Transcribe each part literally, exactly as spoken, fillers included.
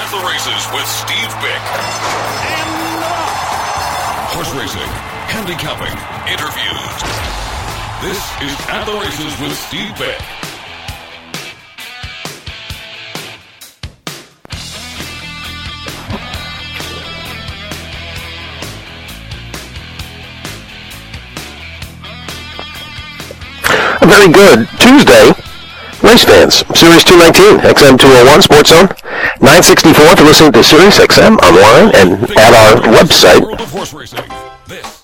At the Races with Steve Bick. And horse racing, handicapping, interviews. This is At the Races with Steve Bick. A very good Tuesday, race fans. Series two nineteen, X M two oh one, Sports Zone, nine sixty-four if you're listening to Sirius X M online and at our website. World of horse racing. This.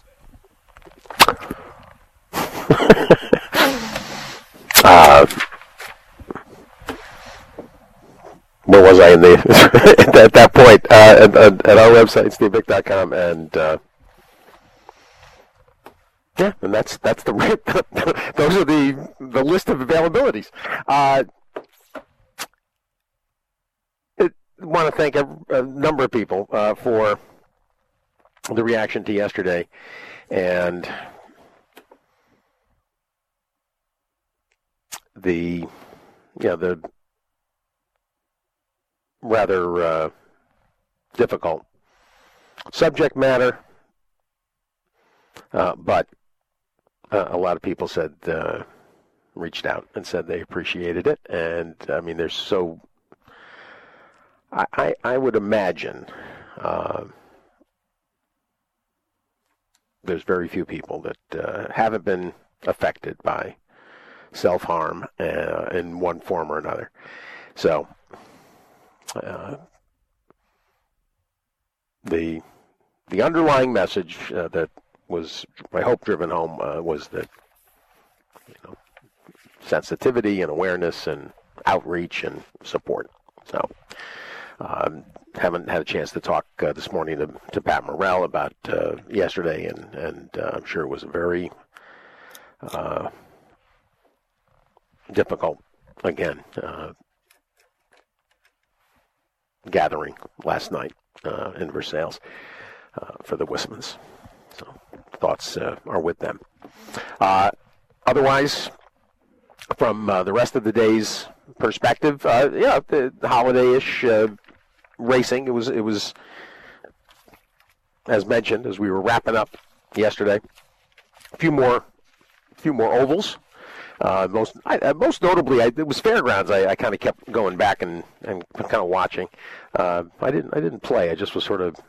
uh, where was I in the at that point? Uh, at, at our website, steve bick dot com, and uh, yeah, and that's that's the those are the the list of availabilities. Uh, I want to thank a, a number of people uh, for the reaction to yesterday, and the yeah the rather uh, difficult subject matter, uh, but. Uh, a lot of people said, uh, reached out and said they appreciated it. And, I mean, there's so, I, I, I would imagine uh, there's very few people that uh, haven't been affected by self-harm uh, in one form or another. So, uh, the the underlying message uh, that was, I hope, driven home uh, was that, you know, sensitivity and awareness and outreach and support. So, um, haven't had a chance to talk uh, this morning to, to Pat Morrell about uh, yesterday, and, and uh, I'm sure it was a very uh, difficult, again, uh, gathering last night uh, in Versailles uh, for the Wismans. So thoughts uh, are with them. Uh, otherwise, from uh, the rest of the day's perspective, uh, yeah, the, the holiday-ish uh, racing. It was, it was, as mentioned, as we were wrapping up yesterday. A few more, few more ovals. Uh, most, I, uh, most notably, I, it was Fairgrounds. I, I kind of kept going back and, and kind of watching. Uh, I didn't, I didn't play. I just was sort of.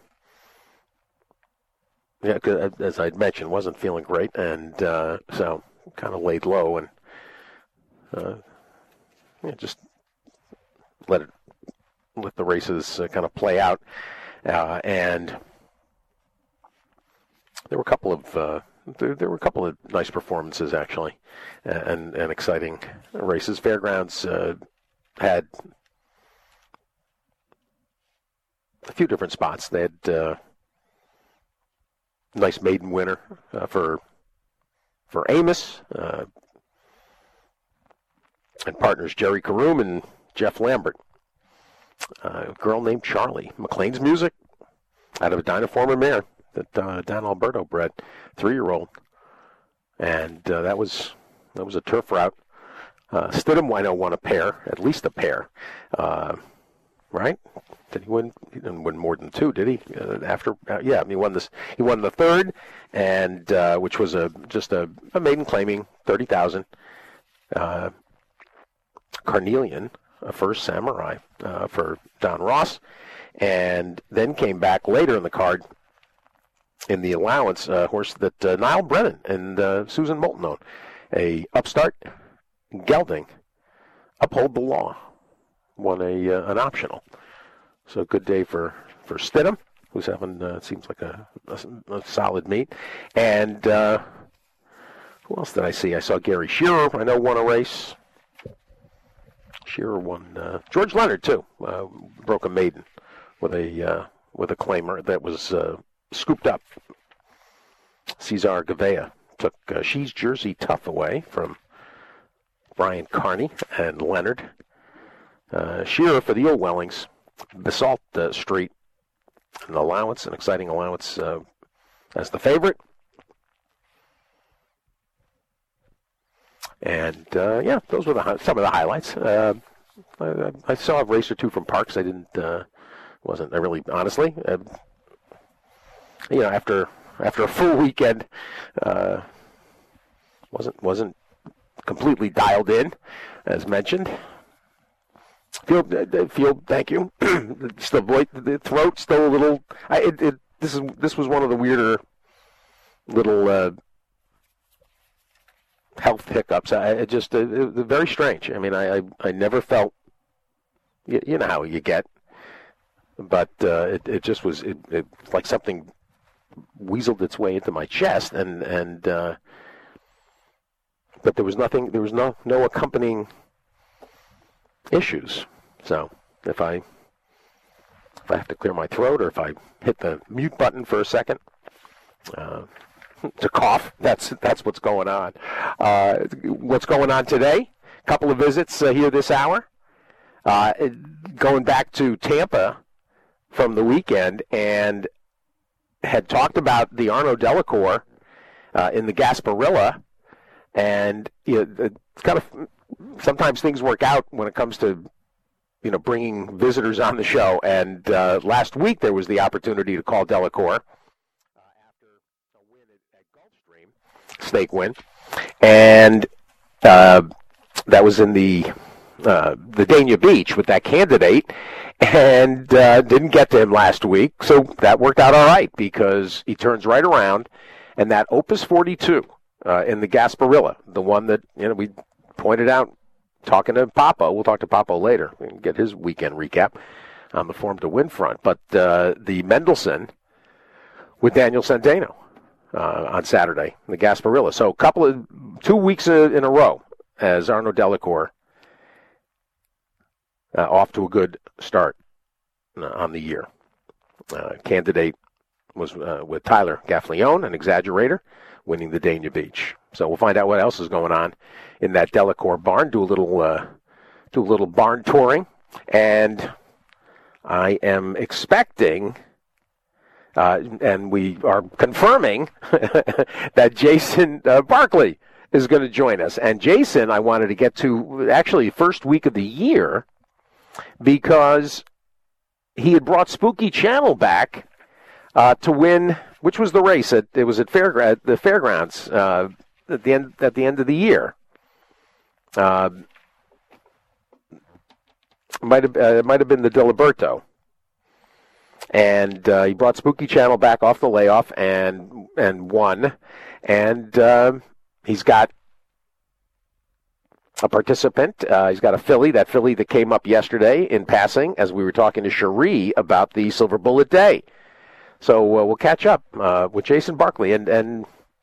Yeah, cause as I'd mentioned, wasn't feeling great, and uh, so kind of laid low and uh, yeah, just let it let the races uh, kind of play out. Uh, and there were a couple of uh, there, there were a couple of nice performances actually, and and exciting races. Fairgrounds uh, had a few different spots. They had. Uh, Nice maiden winner uh, for for Amos uh, and partners Jerry Caroom and Jeff Lambert. Uh, a girl named Charlie. McLean's Music out of a Dynaformer mare that uh, Dan Alberto bred, three-year-old, and uh, that was that was a turf route. Uh, Stidham Wino won a pair, at least a pair, uh, right? Did he win? He didn't win more than two, did he? Uh, after, uh, yeah, he won this. He won the third, and uh, which was a just a, a maiden claiming thirty thousand. Uh, Carnelian, a first Samurai uh, for Don Ross, and then came back later in the card in the allowance uh, horse that uh, Niall Brennan and uh, Susan Moulton owned, a upstart gelding, Uphold the Law, won a uh, an optional. So good day for, for Stidham, who's having, uh, seems like a, a, a solid meet. And uh, who else did I see? I saw Gary Shearer, I know, won a race. Shearer won. Uh, George Leonard, too, uh, broke a maiden with a uh, with a claimer that was uh, scooped up. Cesar Gavea took uh, She's Jersey Tough away from Brian Carney and Leonard. Uh, Shearer for the Old Wellings. Basalt uh, Street, an allowance, an exciting allowance uh, as the favorite. And, uh, yeah, those were the some of the highlights. Uh, I, I saw a race or two from Parks I didn't uh, wasn't. I really, honestly, uh, you know, after after a full weekend, uh, wasn't wasn't completely dialed in, as mentioned. Feel, feel. Thank you. Still, voice, the throat still a little. I, it, it, this is this was one of the weirder little uh, health hiccups. I it just uh, it, very strange. I mean, I I, I never felt. You, you know how you get, but uh, it it just was it, it like something weaseled its way into my chest, and and uh, but there was nothing. There was no no accompanying issues. So if I if I have to clear my throat, or if I hit the mute button for a second uh, to cough, that's that's what's going on. Uh, what's going on today? A couple of visits uh, here this hour. Uh, going back to Tampa from the weekend, and had talked about the Arno Delacour uh, in the Gasparilla, and you know, it's kind of sometimes things work out when it comes to, you know, bringing visitors on the show. And uh, last week there was the opportunity to call Delacour uh, after a win at, at Gulfstream, stake win, and uh, that was in the uh, the Dania Beach with that candidate, and uh, didn't get to him last week. So that worked out all right, because he turns right around, and that Opus forty-two uh, in the Gasparilla, the one that, you know, we pointed out talking to Papo. We'll talk to Papo later and get his weekend recap on the Form to Win front. But uh, the Mendelssohn with Daniel Centeno uh, on Saturday, the Gasparilla. So a couple of, two weeks in a row as Arno Delacour uh, off to a good start uh, on the year. Uh, candidate was uh, with Tyler Gaffalione, an exaggerator, winning the Dania Beach. So we'll find out what else is going on in that Delacour barn. Do a little, uh, do a little barn touring, and I am expecting, uh, and we are confirming that Jason uh, Barkley is going to join us. And Jason, I wanted to get to actually first week of the year, because he had brought Spooky Channel back uh, to win. Which was the race? At, it was at fair, the fairgrounds uh, at the end at the end of the year. Uh, might have uh, it might have been the Diliberto, and uh, he brought Spooky Channel back off the layoff and and won, and uh, he's got a participant. Uh, he's got a filly, that filly that came up yesterday in passing as we were talking to Cherie about the Silver Bullet Day. So uh, we'll catch up uh, with Jason Barkley, and and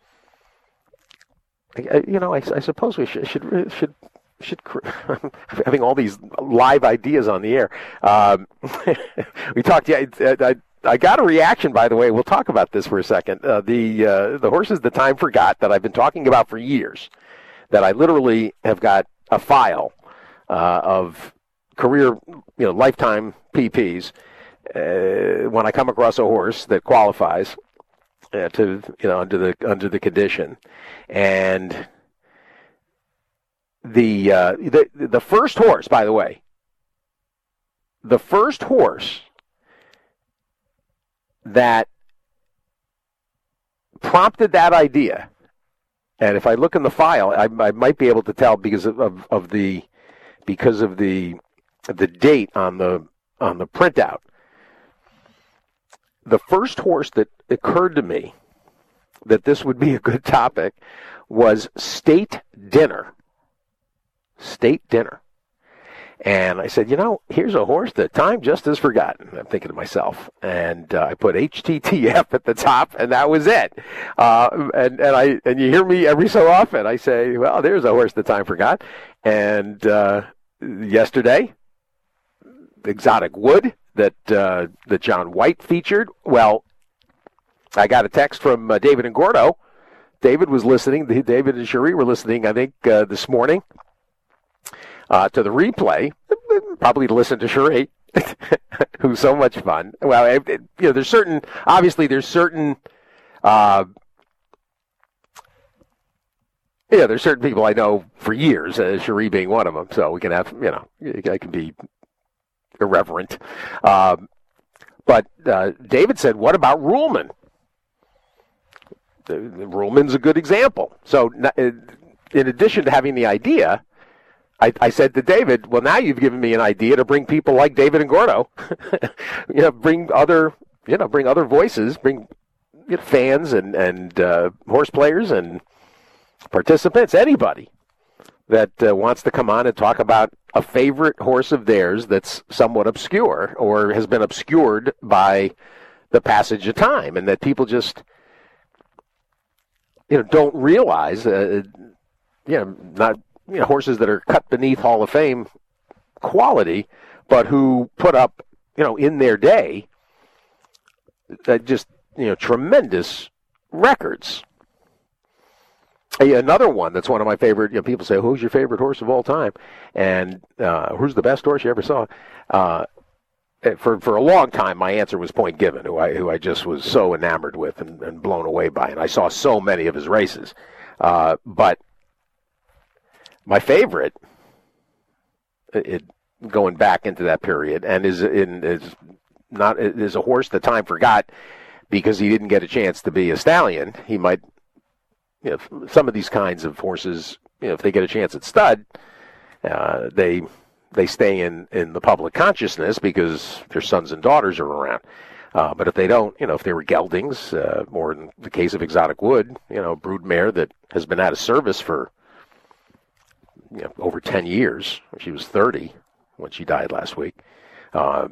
uh, you know, I, I suppose we should should should should having all these live ideas on the air. Um, we talked. Yeah, I, I, I got a reaction, by the way. We'll talk about this for a second. Uh, the uh, the horses the time forgot that I've been talking about for years. That I literally have got a file uh, of career, you know, lifetime P Ps. Uh, when I come across a horse that qualifies uh, to, you know, under the under the condition, and the uh, the the first horse, by the way, the first horse that prompted that idea, and if I look in the file, I, I might be able to tell because of, of, of the because of the the date on the on the printout. The first horse that occurred to me that this would be a good topic was State Dinner. State Dinner. And I said, you know, here's a horse that time just has forgotten. I'm thinking to myself. And uh, I put H T T F at the top, and that was it. Uh, and, and I and you hear me every so often. I say, well, there's a horse that time forgot. And uh, yesterday, Exotic Wood, that uh, that John White featured. Well, I got a text from uh, David and Gordo. David was listening. David and Cherie were listening, I think, uh, this morning uh, to the replay, probably to listen to Cherie, who's so much fun. Well, it, it, you know, there's certain, obviously, there's certain, uh, yeah, there's certain people I know for years, uh, Cherie being one of them. So we can have, you know, I can be irreverent. Um, But uh, David said, what about Ruhlman? Uh, Ruhlman's a good example. So in addition to having the idea, I, I said to David, well, now you've given me an idea to bring people like David and Gordo, you know, bring other, you know, bring other voices, bring you know, fans and, and uh, horse players and participants, anybody that uh, wants to come on and talk about a favorite horse of theirs that's somewhat obscure or has been obscured by the passage of time, and that people just, you know, don't realize, uh, you know, not, you know, horses that are cut beneath Hall of Fame quality, but who put up, you know, in their day, uh, just, you know, tremendous records. Another one that's one of my favorite, you know, people say, who's your favorite horse of all time? And uh, who's the best horse you ever saw? Uh, for for a long time, my answer was Point Given, who I who I just was so enamored with and, and blown away by. And I saw so many of his races. Uh, but my favorite, it, going back into that period, and is in is not is a horse that time forgot because he didn't get a chance to be a stallion. He might. You know, some of these kinds of horses, you know, if they get a chance at stud, uh, they they stay in, in the public consciousness because their sons and daughters are around. Uh, but if they don't, you know, if they were geldings, uh, or in the case of Exotic Wood, you know, broodmare that has been out of service for you know, over ten years. She was thirty when she died last week. Uh,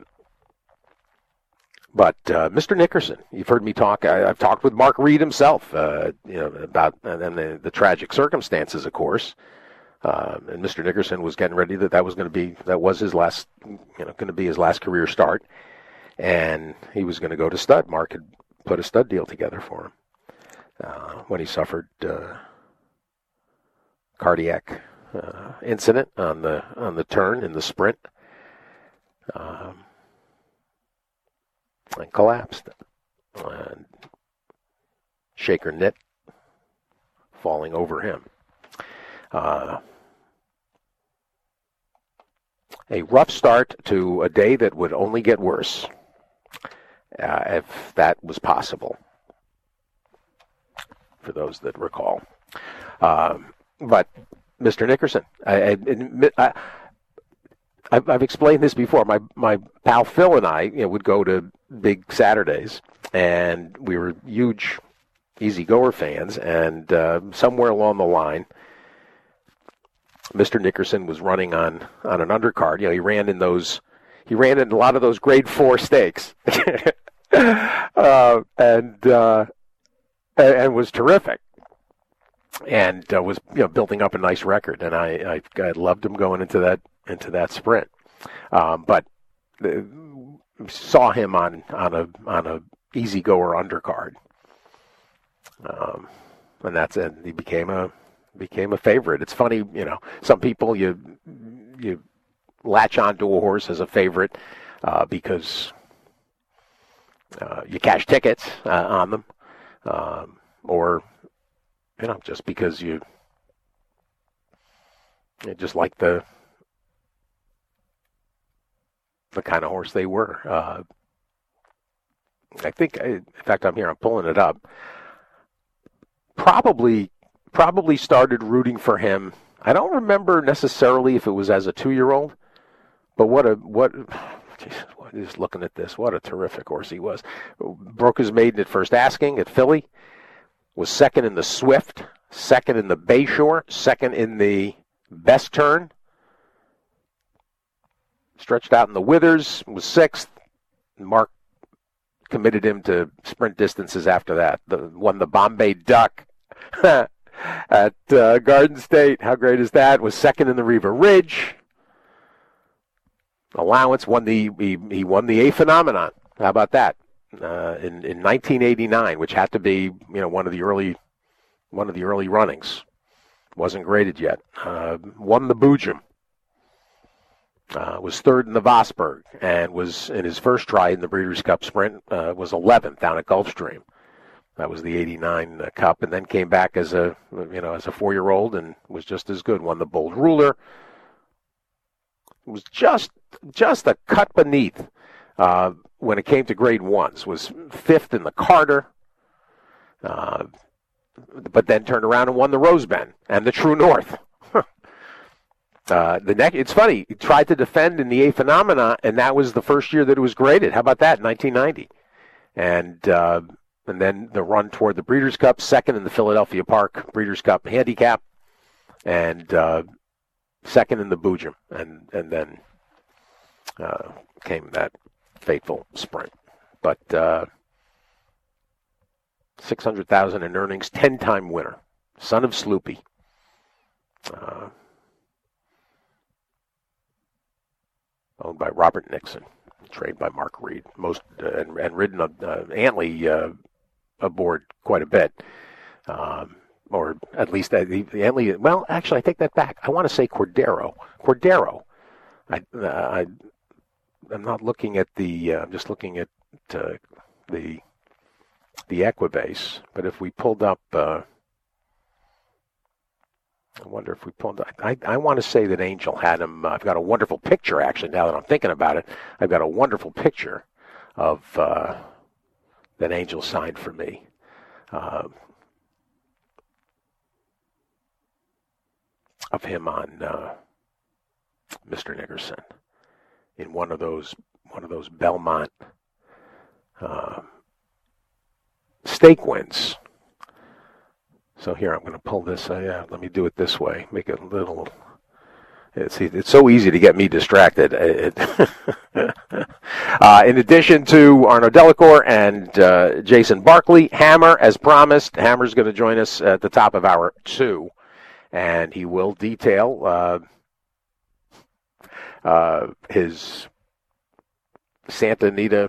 But uh, Mister Nickerson, you've heard me talk. I, I've talked with Mark Reed himself, uh, you know, about and then the, the tragic circumstances, of course. Uh, and Mister Nickerson was getting ready that that was going to be that was his last, you know, going to be his last career start, and he was going to go to stud. Mark had put a stud deal together for him uh, when he suffered uh, cardiac uh, incident on the on the turn in the sprint. Um, And collapsed. And Shaker Knit falling over him. Uh, a rough start to a day that would only get worse, uh, if that was possible, for those that recall. Um, but Mister Nickerson, I, I, I I've, I've explained this before. My my pal Phil and I, you know, would go to big Saturdays, and we were huge Easy Goer fans. And uh, somewhere along the line, Mister Nickerson was running on, on an undercard. You know, he ran in those, he ran in a lot of those Grade Four stakes, uh, and uh, and was terrific. And uh, was you know building up a nice record. And I, I I loved him going into that. into that sprint, um, but uh, saw him on, on a on a Easy Goer undercard, um, and that's it. He became a became a favorite. It's funny, you know, some people you you latch onto a horse as a favorite uh, because uh, you cash tickets uh, on them, um, or you know, just because you, you just like the. the kind of horse they were. Uh, I think, in fact, I'm here, I'm pulling it up. Probably, probably started rooting for him. I don't remember necessarily if it was as a two-year-old, but what a, what, geez, just looking at this, what a terrific horse he was. Broke his maiden at First Asking at Philly, was second in the Swift, second in the Bayshore, second in the Best Turn, stretched out in the Withers, was sixth. Mark committed him to sprint distances after that. The, won the Bombay Duck at uh, Garden State. How great is that? Was second in the Riva Ridge. Allowance won the he, he won the A Phenomenon. How about that? Uh, in in nineteen eighty-nine, which had to be you know one of the early one of the early runnings. Wasn't graded yet. Uh, won the Boojum. Uh, was third in the Vosburg, and was in his first try in the Breeders' Cup Sprint, uh, was eleventh down at Gulfstream. That was the eighty-nine uh, Cup, and then came back as a you know as a four-year-old and was just as good. Won the Bold Ruler. It was just just a cut beneath uh, when it came to grade ones, was fifth in the Carter, uh, but then turned around and won the Rose Bend and the True North. uh, the next, it's funny, he tried to defend in the A Phenomena, and that was the first year that it was graded. How about that, nineteen ninety? And uh, and then the run toward the Breeders' Cup, second in the Philadelphia Park Breeders' Cup Handicap, and uh, second in the Boojum, and, and then uh, came that fateful sprint. But uh, six hundred thousand dollars in earnings, ten-time winner, son of Sloopy. Uh, owned by Robert Nixon, trained by Mark Reed, most uh, and, and ridden uh, Antley uh, aboard quite a bit. Um, or at least uh, the, the Antley, well, actually, I take that back. I want to say Cordero. Cordero. I, uh, I, I'm not looking at the, uh, I'm just looking at uh, the the Equibase, but if we pulled up, uh, I wonder if we pulled up, I, I want to say that Angel had him, uh, I've got a wonderful picture, actually, now that I'm thinking about it, I've got a wonderful picture of, uh, that Angel signed for me. Uh, of him on uh, Mister Nickerson in one of those, one of those Belmont uh, stake wins. So here, I'm going to pull this. Uh, yeah, let me do it this way. Make it a little. It's, it's so easy to get me distracted. It, uh, in addition to Arnaud Delacour and uh, Jason Barkley, Hammer, as promised, Hammer's going to join us at the top of hour two, and he will detail uh, uh, his Santa Anita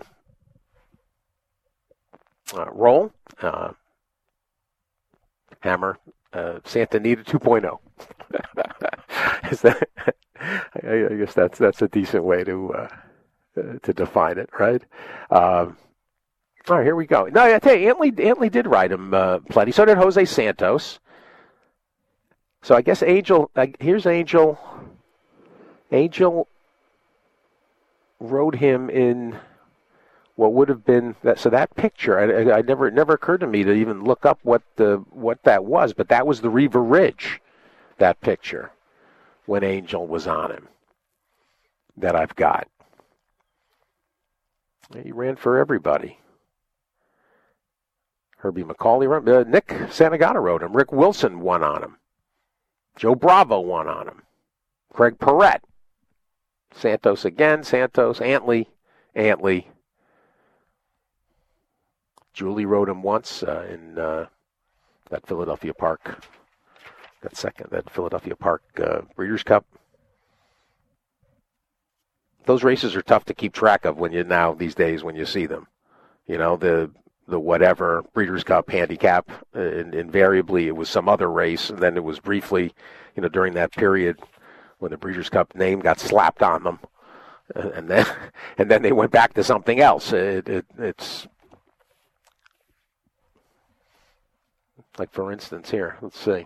uh, role. Uh, Hammer, uh, Santa Anita two point oh. Is that, I guess that's that's a decent way to uh, to define it, right? Um, all right, here we go. No, I tell you, Antley, Antley did ride him uh, plenty. So did Jose Santos. So I guess Angel. Uh, here's Angel. Angel rode him in what would have been that. So that picture, I, I never it never occurred to me to even look up what the what that was, but that was the Riva Ridge. That picture when Angel was on him that I've got. He ran for everybody. Herbie McCauley ran. Uh, Nick Santagata rode him. Rick Wilson won on him. Joe Bravo won on him. Craig Perrette. Santos again. Santos. Antley. Antley. Julie rode him once uh, in uh, that Philadelphia Park. That second, that Philadelphia Park uh, Breeders' Cup. Those races are tough to keep track of when you now these days when you see them. You know, the the whatever Breeders' Cup handicap, uh, and invariably it was some other race, and then it was briefly, you know, during that period when the Breeders' Cup name got slapped on them, uh, and then and then they went back to something else. It, it, it's like, for instance, here. Let's see.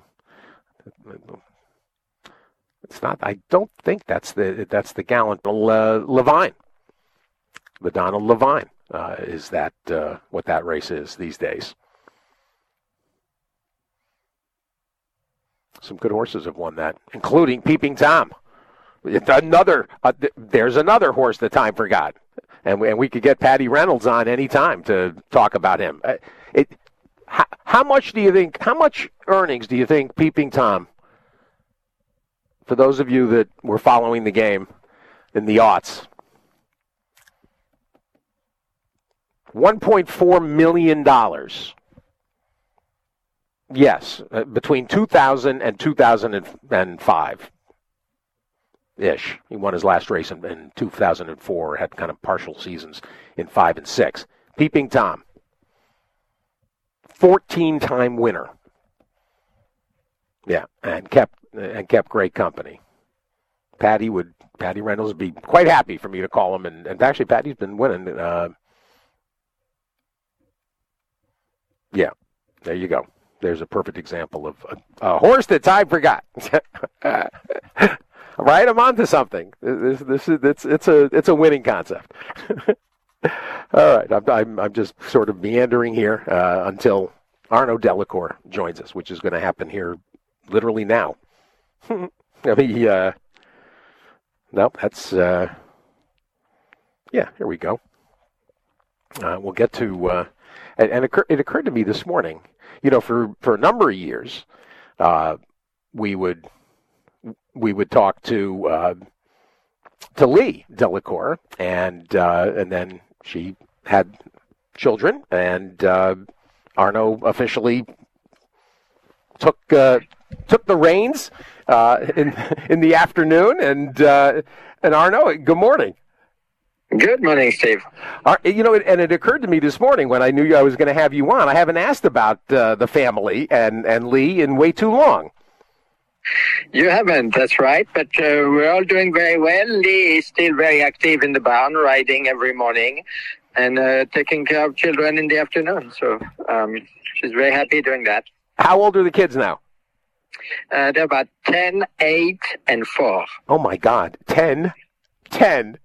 It's not. I don't think that's the that's the gallant uh, Levine. The Donald Levine uh, is that uh, what that race is these days. Some good horses have won that, including Peeping Tom. Another uh, th- there's another horse that time forgot, and we, and we could get Patty Reynolds on any time to talk about him. Uh, it. How, how much do you think, how much earnings do you think Peeping Tom, for those of you that were following the game in the aughts, one point four million dollars. Yes, uh, between two thousand and two thousand five-ish. He won his last race in, in two thousand four, had kind of partial seasons in five and six. Peeping Tom. fourteen-time winner. Yeah, and kept and kept great company. Patty would Patty Reynolds would be quite happy for me to call him, and, and actually Patty's been winning. Uh, yeah, there you go. There's a perfect example of a, a horse that time forgot. Right, I'm onto something. This, this is it's it's a it's a winning concept. All right, I'm, I'm, I'm just sort of meandering here uh, until Arnaud Delacour joins us, which is going to happen here literally now. I mean, uh, no, that's, uh, yeah, here we go. Uh, we'll get to, uh, and, and it, occur, it occurred to me this morning, you know, for, for a number of years, uh, we would we would talk to uh, to Lee Delacour, and uh, and then she had children, and uh, Arnaud officially took uh, took the reins uh, in in the afternoon, and uh, and Arnaud, good morning. Good morning, Steve. Uh, you know, and it occurred to me this morning when I knew I was going to have you on. I haven't asked about uh, the family and, and Lee in way too long. You haven't, that's right. But uh, we're all doing very well. Lee is still very active in the barn, riding every morning and uh, taking care of children in the afternoon. So um, she's very happy doing that. How old are the kids now? Uh, they're about ten, eight, and four. Oh, my God. ten, ten.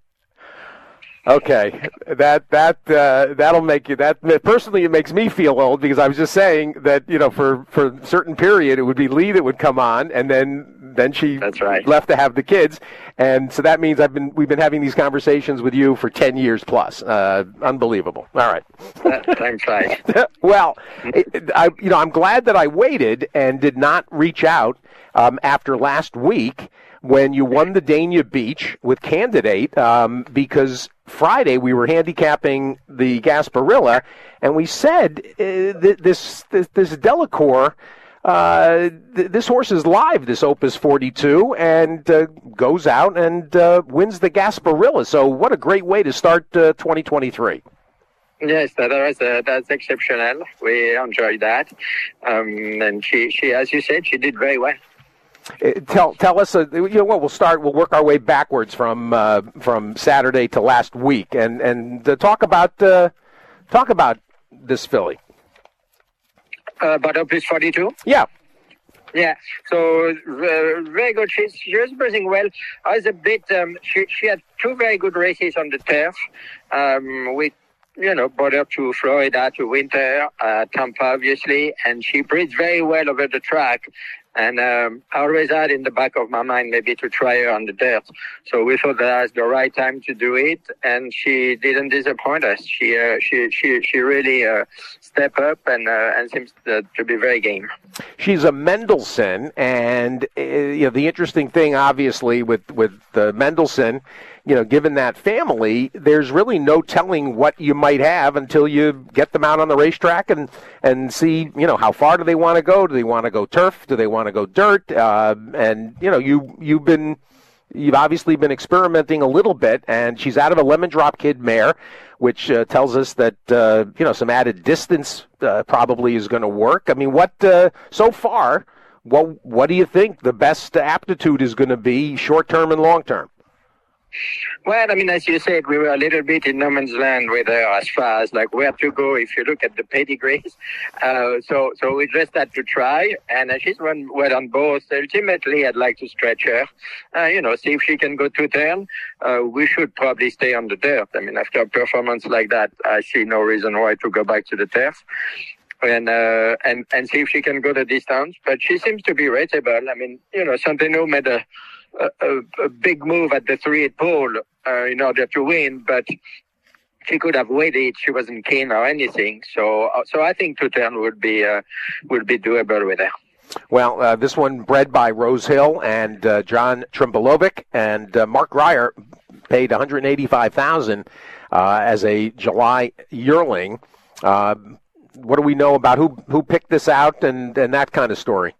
Okay, that that uh, that'll make you that personally. It makes me feel old because I was just saying that you know for, for a certain period it would be Lee that would come on, and then then she That's right. left to have the kids, and so that means I've been we've been having these conversations with you for ten years plus. Uh, unbelievable. All right. Time flies. Well, it, I you know I'm glad that I waited and did not reach out um, after last week when you won the Dania Beach with Candidate, um, because Friday we were handicapping the Gasparilla, and we said uh, th- this, this this Delacour, uh, th- this horse is live, this Opus forty-two, and uh, goes out and uh, wins the Gasparilla. So what a great way to start uh, twenty twenty-three. Yes, that was, uh, that's exceptional. We enjoyed that. Um, and she, she, as you said, she did very well. Tell tell us, uh, you know what? We'll start. We'll work our way backwards from uh, from Saturday to last week, and and uh, talk about uh, talk about this filly. Uh, about Opus forty-two. Yeah. Yeah. So uh, very good. She's she was racing well. I was a bit. Um, she she had two very good races on the turf. Um, we. You know, brought her to Florida, to Winter, uh, Tampa, obviously, and she breathes very well over the track. And um, I always had in the back of my mind maybe to try her on the dirt. So we thought that was the right time to do it, and she didn't disappoint us. She uh, she she she really uh, stepped up and uh, and seems to, to be very game. She's a Mendelssohn, and uh, you know the interesting thing, obviously, with with the Mendelssohn. You know, given that family, there's really no telling what you might have until you get them out on the racetrack and, and see, you know, how far do they want to go? Do they want to go turf? Do they want to go dirt? Uh, and, you know, you, you've been, you've obviously been experimenting a little bit, and she's out of a Lemon Drop Kid mare, which uh, tells us that, uh, you know, some added distance uh, probably is going to work. I mean, what, uh, so far, what, what do you think the best aptitude is going to be short-term and long-term? Well, I mean, as you said, we were a little bit in no man's land with her as far as like where to go if you look at the pedigrees. Uh, so, so we just had to try, and uh, she's run well on both. Ultimately, I'd like to stretch her, uh, you know, see if she can go two turn. Uh, we should probably stay on the dirt. I mean, after a performance like that, I see no reason why to go back to the turf. And, uh, and, and see if she can go the distance. But she seems to be rateable. I mean, you know, Centeno made a, a, a big move at the three-eight pole uh, in order to win, but she could have waited. She wasn't keen or anything. So, so I think two turn would be, uh, would be doable with her. Well, uh, this one bred by Rose Hill and uh, John Trimbalovic, and uh, Mark Grier paid one hundred eighty-five thousand dollars uh, as a July yearling. Uh, What do we know about who who picked this out and, and that kind of story?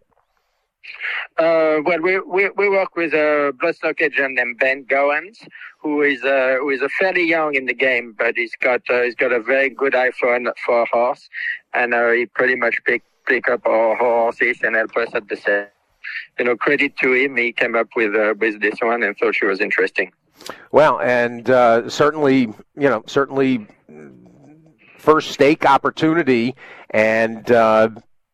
Uh, well, we, we we work with a bloodstock agent named Ben Gowans, who is uh, who is a fairly young in the game, but he's got uh, he's got a very good eye for for a horse, and uh, he pretty much pick pick up our horses and help us at the same. You know, credit to him, he came up with uh, with this one and thought she was interesting. Well, and uh, certainly, you know, certainly. First stake opportunity, and uh,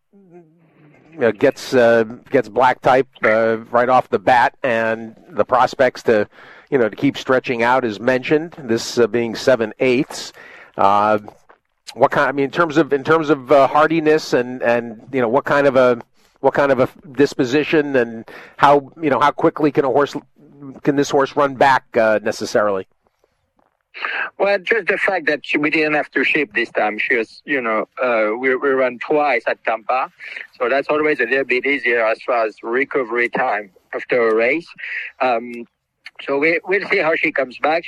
you know, gets uh, gets black type uh, right off the bat, and the prospects to you know to keep stretching out is mentioned. This uh, being seven eighths, Uh, what kind? I mean, in terms of in terms of uh, hardiness and, and you know what kind of a what kind of a disposition and how you know how quickly can a horse can this horse run back uh, necessarily? Well, just the fact that she, we didn't have to ship this time. She was, you know, uh, we, we run twice at Tampa. So that's always a little bit easier as far as recovery time after a race. Um, so we, we'll see how she comes back.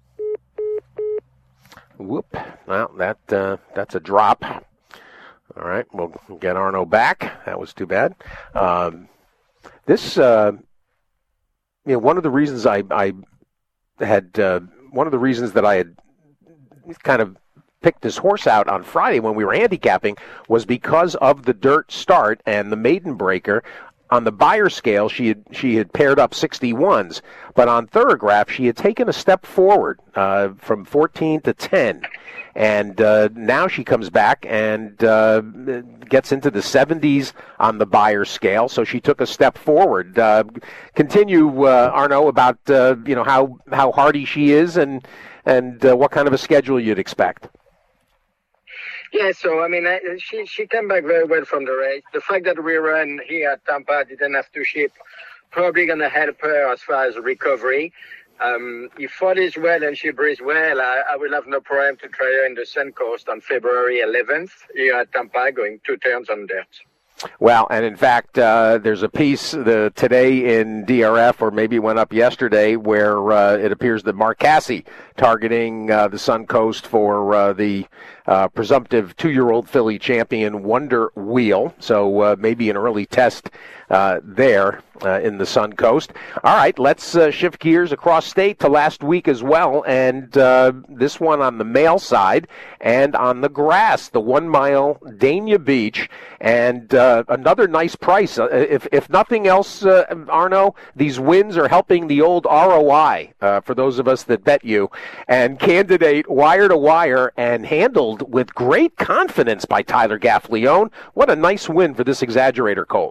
Whoop. Well, that uh, that's a drop. All right, we'll get Arno back. That was too bad. Um, this, uh, you know, one of the reasons I, I had... Uh, One of the reasons that I had kind of picked this horse out on Friday when we were handicapping was because of the dirt start and the maiden breaker. On the Beyer scale, she had she had paired up sixty-ones, but on Thorograph, she had taken a step forward uh, from fourteen to ten. And uh, now she comes back and uh, gets into the seventies on the Beyer scale, so she took a step forward. Uh, continue, uh, Arno, about uh, you know how, how hardy she is and and uh, what kind of a schedule you'd expect. Yeah, so, I mean, I, she she came back very well from the race. The fact that we ran here at Tampa, didn't have to ship, probably going to help her as far as recovery. Um, if all is well and she breathes well, I, I will have no problem to try her in the Suncoast on February eleventh here at Tampa, going two turns on dirt. Well, and in fact, uh, there's a piece the, today in D R F, or maybe it went up yesterday, where uh, it appears that Mark Casse targeting uh, the Suncoast for uh, the uh, presumptive two-year-old filly champion Wonder Wheel. So uh, maybe an early test uh, there uh, in the Suncoast. All right, let's uh, shift gears across state to last week as well, and uh, this one on the male side and on the grass, the one-mile Dania Beach, and uh, another nice price. Uh, if if nothing else, uh, Arno, these wins are helping the old R O I uh, for those of us that bet you. And Candidate wire to wire and handled with great confidence by Tyler Gaffalione. What a nice win for this Exaggerator colt.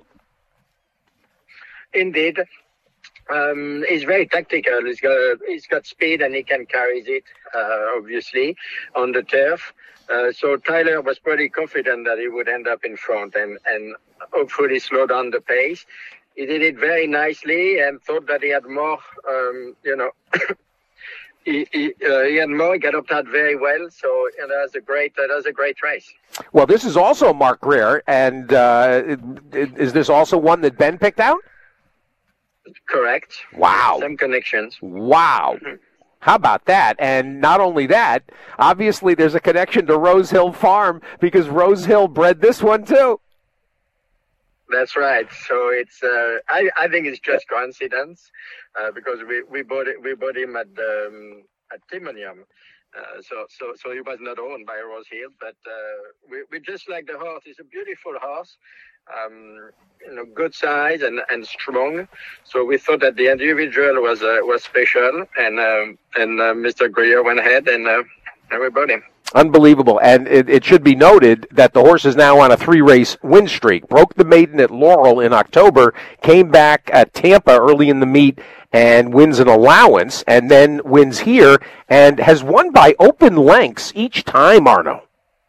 Indeed. Um, he's very tactical. He's got he's got speed and he can carry it, uh, obviously, on the turf. Uh, so Tyler was pretty confident that he would end up in front and, and hopefully slow down the pace. He did it very nicely and thought that he had more, um, you know, he, he, uh, he had more. He got up that very well. So you know, that's a great uh, that's a great race. Well, this is also Mark Greer, and uh, is this also one that Ben picked out? Correct. Wow. Some connections. Wow. Mm-hmm. How about that? And not only that, obviously there's a connection to Rose Hill Farm because Rose Hill bred this one too. That's right. So it's uh, I I think it's just coincidence uh, because we we bought it we bought him at um, at Timonium. Uh, so so so he was not owned by Rose Hill, but uh, we we just like the horse. It's a beautiful horse. Um, you know, good size and, and strong. So we thought that the individual was uh, was special, and um, and uh, Mister Greer went ahead and uh, and we bought him. Unbelievable, and it, it should be noted that the horse is now on a three-race win streak. Broke the maiden at Laurel in October, came back at Tampa early in the meet, and wins an allowance, and then wins here, and has won by open lengths each time, Arno.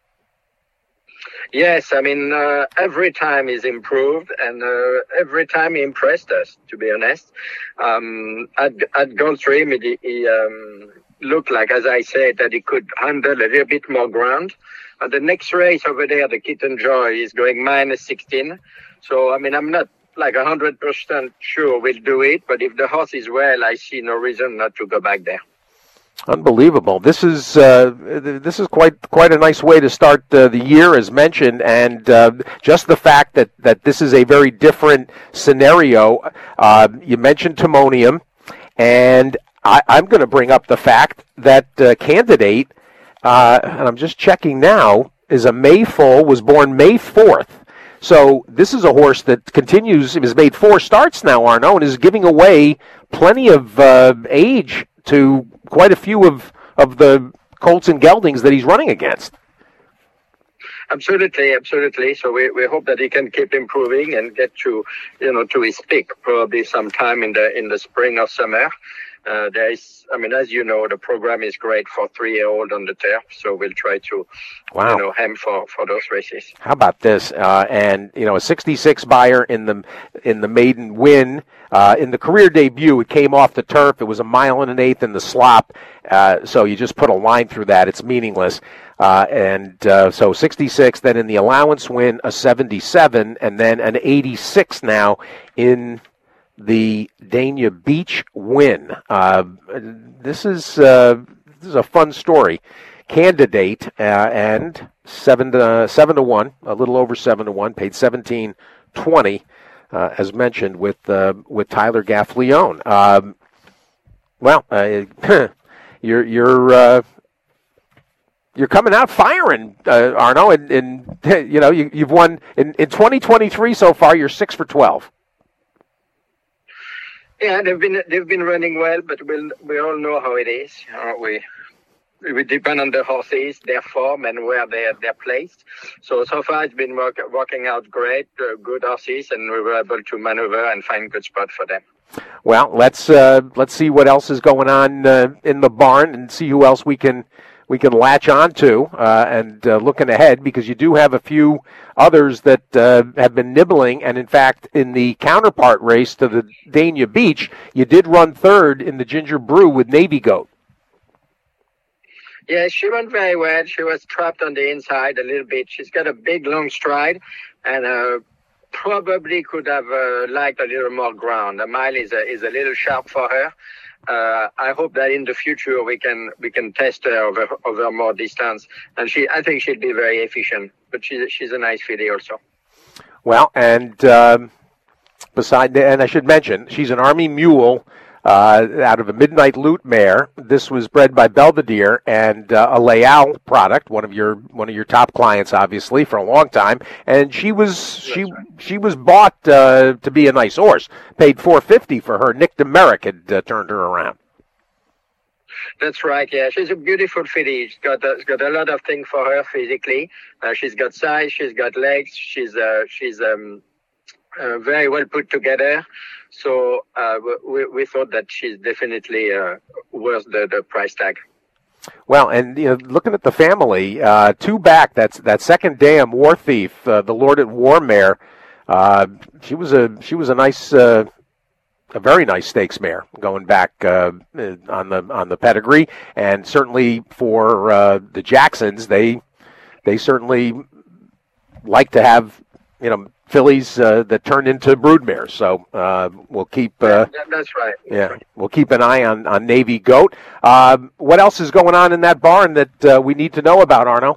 Yes, I mean, uh, every time he's improved, and uh, every time he impressed us, to be honest. Um, at, at Gulfstream, he, he um, looked like, as I said, that he could handle a little bit more ground. At the next race over there, the Kitten Joy, is going minus sixteen. So, I mean, I'm not like one hundred percent sure we'll do it, but if the horse is well, I see no reason not to go back there. Unbelievable. This is uh, this is quite quite a nice way to start uh, the year, as mentioned, and uh, just the fact that, that this is a very different scenario. Uh, you mentioned Timonium, and I, I'm going to bring up the fact that uh, Candidate, uh, and I'm just checking now, is a May foal, was born May fourth. So this is a horse that continues, has made four starts now, Arno, and is giving away plenty of uh, age to quite a few of, of the colts and geldings that he's running against. Absolutely, absolutely. So we, we hope that he can keep improving and get to, you know, to his peak probably sometime in the in the spring or summer. Uh, there is, I mean, as you know, the program is great for three-year-old on the turf, so we'll try to, wow. you know, hem for, for those races. How about this? Uh, and you know, a sixty-six buyer in the in the maiden win. Uh, in the career debut, it came off the turf. It was a mile and an eighth in the slop, uh, so you just put a line through that. It's meaningless. Uh, and uh, so sixty-six, then in the allowance win, a seventy-seven, and then an eighty-six now in the Dania Beach win. Uh, this is uh, this is a fun story. Candidate uh, and seven to seven to one, a little over seven to one, paid seventeen twenty. Uh, as mentioned, with uh, with Tyler Gaffleone. Um, well, uh, you're you're uh, you're coming out firing, uh, Arno, and, and you know you, you've won in, in twenty twenty-three so far. You're six for twelve. Yeah, they've been they've been running well, but we'll, we all know how it is. Uh, we. We depend on the horses, their form, and where they're, they're placed. So, so far it's been work, working out great, uh, good horses, and we were able to maneuver and find good spot for them. Well, let's uh, let's see what else is going on uh, in the barn and see who else we can we can latch on to uh, and uh, looking ahead, because you do have a few others that uh, have been nibbling. And in fact, in the counterpart race to the Dania Beach, you did run third in the Ginger Brew with Navy Goat. Yeah, she went very well. She was trapped on the inside a little bit. She's got a big, long stride, and uh, probably could have uh, liked a little more ground. The mile is a, is a little sharp for her. Uh, I hope that in the future we can we can test her over over more distance, and she I think she'll be very efficient. But she's she's a nice filly also. Well, and um, beside and I should mention she's an Army Mule. Uh, out of a Midnight Loot mare. This was bred by Belvedere and uh, a Leal product, one of your one of your top clients, obviously, for a long time. And she was That's she right. she was bought uh, to be a nice horse. Paid four fifty for her. Nick DeMerick had uh, turned her around. That's right. Yeah, she's a beautiful filly. She's got uh, she's got a lot of things for her physically. Uh, she's got size. She's got legs. She's uh, she's um, uh, very well put together. So uh, we, we thought that she's definitely uh, worth the, the price tag. Well, and you know, looking at the family, uh, two back, that's that second dam War Thief, uh, the Lord at War mare. Uh, she was a she was a nice, uh, a very nice stakes mare going back uh, on the on the pedigree, and certainly for uh, the Jacksons, they they certainly like to have you know. fillies uh, that turn into broodmares. So uh, we'll keep. Uh, yeah, that's right. That's yeah, right. We'll keep an eye on, on Navy Goat. Uh, what else is going on in that barn that uh, we need to know about, Arno?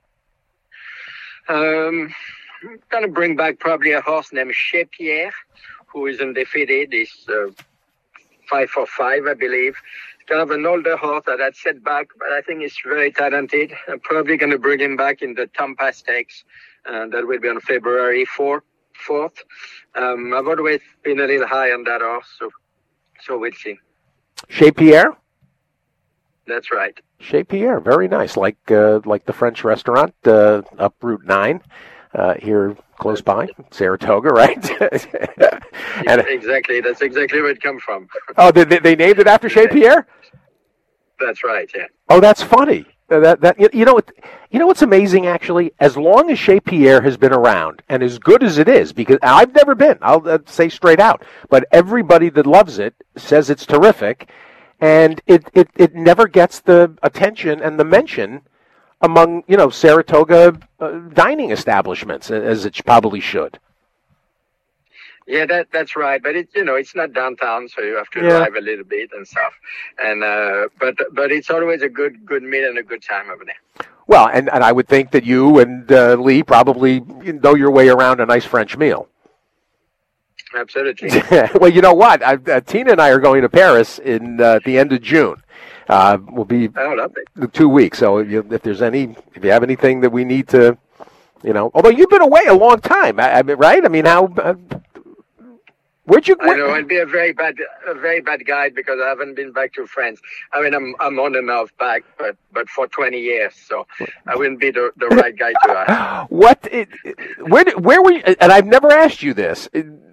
Um, I'm gonna bring back probably a horse named Chez Pierre, who is undefeated. He's uh, five for five, I believe. Kind of an older horse that had set back, but I think he's very talented. I'm probably going to bring him back in the Tampa Stakes. Uh, that will be on February fourth. Um, I've always been a little high on that horse, so so we'll see. Chez Pierre? That's right. Chez Pierre, very nice, like uh, like the French restaurant uh, up Route nine uh, here close by, Saratoga, right? and, exactly, that's exactly where it comes from. Oh, they, they named it after Chez Pierre? That's right, yeah. Oh, that's funny. That that you know you know what's amazing actually? As long as Chez Pierre has been around, and as good as it is, because I've never been, I'll uh, say straight out, but everybody that loves it says it's terrific, and it, it, it never gets the attention and the mention among you know Saratoga uh, dining establishments as it probably should. Yeah, that that's right. But it's you know it's not downtown, so you have to yeah. drive a little bit and stuff. And uh, but but it's always a good good meal and a good time over there. Well, and, and I would think that you and uh, Lee probably know your way around a nice French meal. Absolutely. Well, you know what? I, uh, Tina and I are going to Paris in uh, the end of June. Uh, we'll be oh, two weeks. So if, you, if there's any, if you have anything that we need to, you know, although you've been away a long time, I, I mean, right? I mean, how? Uh, Where'd you? Where? I know I'd be a very bad, a very bad guide because I haven't been back to France. I mean, I'm I'm on and off back, but but for twenty years, so I wouldn't be the, the right guy to ask. What? It, where? Where were you? And I've never asked you this.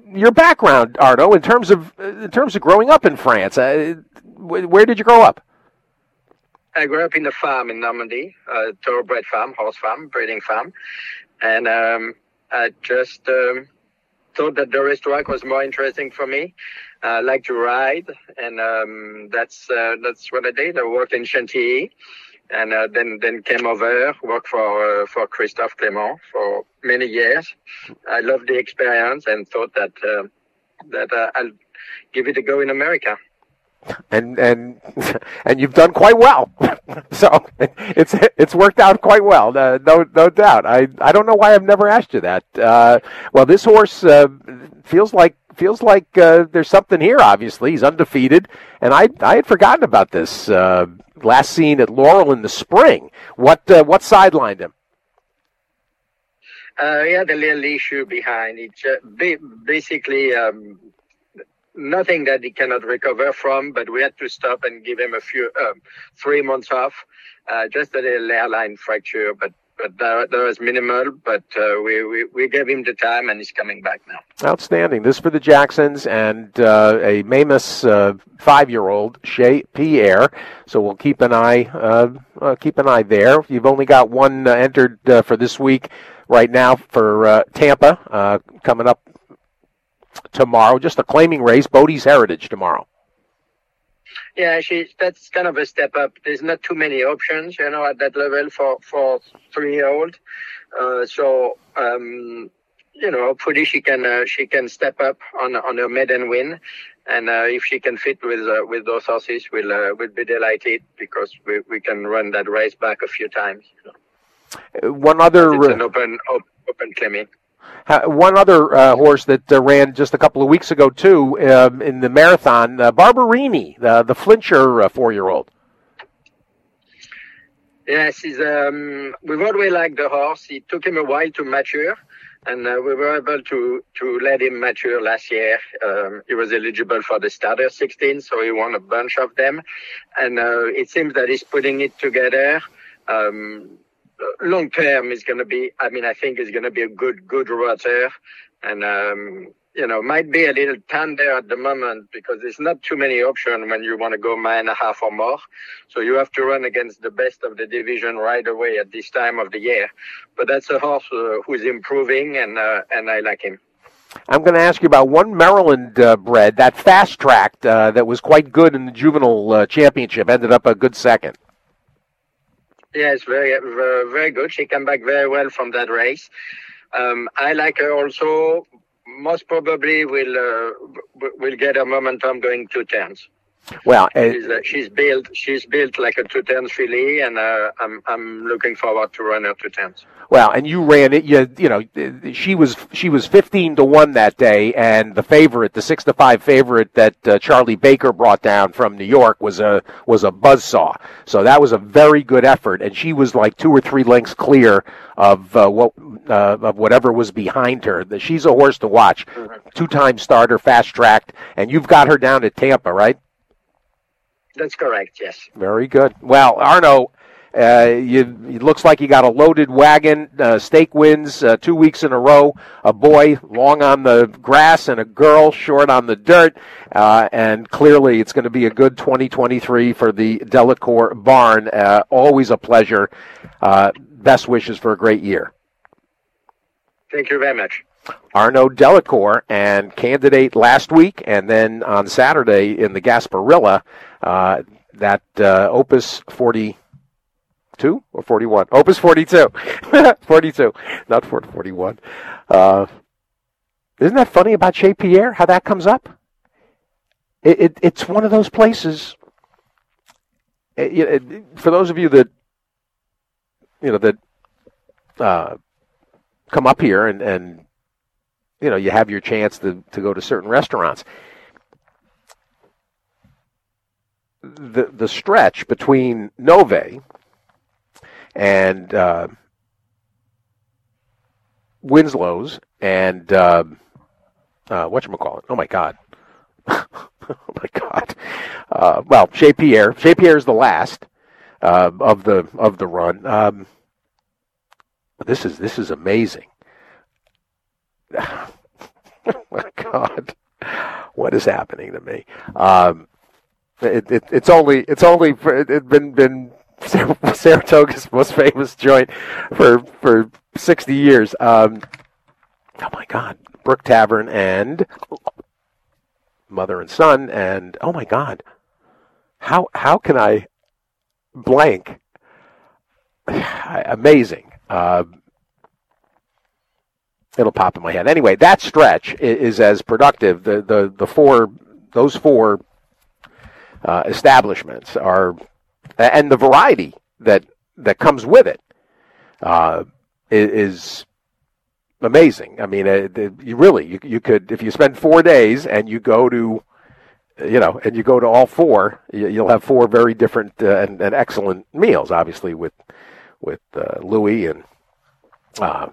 your background, Arnaud, in terms of in terms of growing up in France. Uh, where did you grow up? I grew up in a farm in Normandy, a thoroughbred farm, horse farm, breeding farm, and um, I just um, thought that the racetrack was more interesting for me. I like to ride, and um, that's uh, that's what I did. I worked in Chantilly, and uh, then then came over, worked for uh, for Christophe Clément for many years. I loved the experience and thought that uh, that uh, I'll give it a go in America. And and and you've done quite well, so it's it's worked out quite well, uh, no no doubt. I, I don't know why I've never asked you that. Uh, well, this horse uh, feels like feels like uh, there's something here. Obviously, he's undefeated, and I I had forgotten about this. Uh, last seen at Laurel in the spring. What uh, what sidelined him? Uh, he had a little issue behind it. Uh, basically. Um, Nothing that he cannot recover from, but we had to stop and give him a few, um, three months off. Uh, just a little hairline fracture, but but that, that was minimal. But uh, we, we we gave him the time, and he's coming back now. Outstanding. This for the Jacksons and uh, a Mamus uh, five-year-old, Chez Pierre. So we'll keep an eye uh, uh, keep an eye there. You've only got one uh, entered uh, for this week right now for uh, Tampa uh, coming up tomorrow. Just a claiming race, Bodie's Heritage tomorrow. Yeah, she, that's kind of a step up. There's not too many options, you know, at that level for for three-year-old. Uh, so, um, you know, hopefully she can uh, she can step up on on her maiden win, and uh, if she can fit with uh, with those horses, we'll uh, we'll be delighted because we we can run that race back a few times. You know. Uh, one other. It's an open op, open claiming. Uh, one other uh, horse that uh, ran just a couple of weeks ago, too, um, in the marathon, uh, Barberini, the, the Flincher uh, four-year-old. Yes, he's, um, we've always liked the horse. It took him a while to mature, and uh, we were able to, to let him mature last year. Um, he was eligible for the starter sixteen, so he won a bunch of them. And uh, it seems that he's putting it together. Um, long term is going to be, I mean, I think is going to be a good, good rotter. And, um, you know, might be a little tender at the moment because there's not too many options when you want to go mile and a half or more. So you have to run against the best of the division right away at this time of the year. But that's a horse uh, who's improving, and uh, and I like him. I'm going to ask you about one Maryland uh, bred, that fast tracked uh, that was quite good in the juvenile uh, championship, ended up a good second. Yes, very, very, very good. She came back very well from that race. Um, I like her also. Most probably will uh, will get her momentum going two turns. Well, uh, she's, uh, she's built she's built like a two turns filly, and uh, I'm I'm looking forward to run her two turns. Well, and you ran it. You you know she was she was fifteen to one that day, and the favorite, the six to five favorite that uh, Charlie Baker brought down from New York was a was a buzzsaw. So that was a very good effort, and she was like two or three lengths clear of uh, what uh, of whatever was behind her. She's a horse to watch. Mm-hmm. Two-time starter, fast tracked, and you've got her down at Tampa, right? That's correct, yes. Very good. Well, Arnaud, uh, you, it looks like you got a loaded wagon, uh, stake wins uh, two weeks in a row, a boy long on the grass and a girl short on the dirt, uh, and clearly it's going to be a good twenty twenty-three for the Delacour barn. Uh, always a pleasure. Uh, best wishes for a great year. Thank you very much. Arnaud Delacour, and candidate last week, and then on Saturday in the Gasparilla, uh, that uh, Opus forty-two or forty-one? Opus forty-two. forty-two, not forty-one. Uh, isn't that funny about Chez Pierre, how that comes up? It, it, it's one of those places, it, it, for those of you that, you know, that uh, come up here and, and you know, you have your chance to, to go to certain restaurants. The the stretch between Nové and uh, Winslow's and uh, uh, whatchamacallit? Oh my God! oh my God! Uh, well, Chez Pierre. Chez Pierre is the last uh, of the of the run. Um, this is this is amazing. Oh, my God. What is happening to me? Um, it, it, it's only, it's only, it's been, been Saratoga's most famous joint for, for sixty years. Um, oh, my God. Brook Tavern and mother and son and, oh, my God. How, how can I blank? Amazing. Uh, it'll pop in my head. Anyway, that stretch is, is as productive. The, the, the four, those four uh, establishments are, and the variety that, that comes with it uh, is amazing. I mean, uh, you really, you, you could, if you spend four days and you go to, you know, and you go to all four, you'll have four very different uh, and, and excellent meals, obviously, with, with uh, Louis and, uh,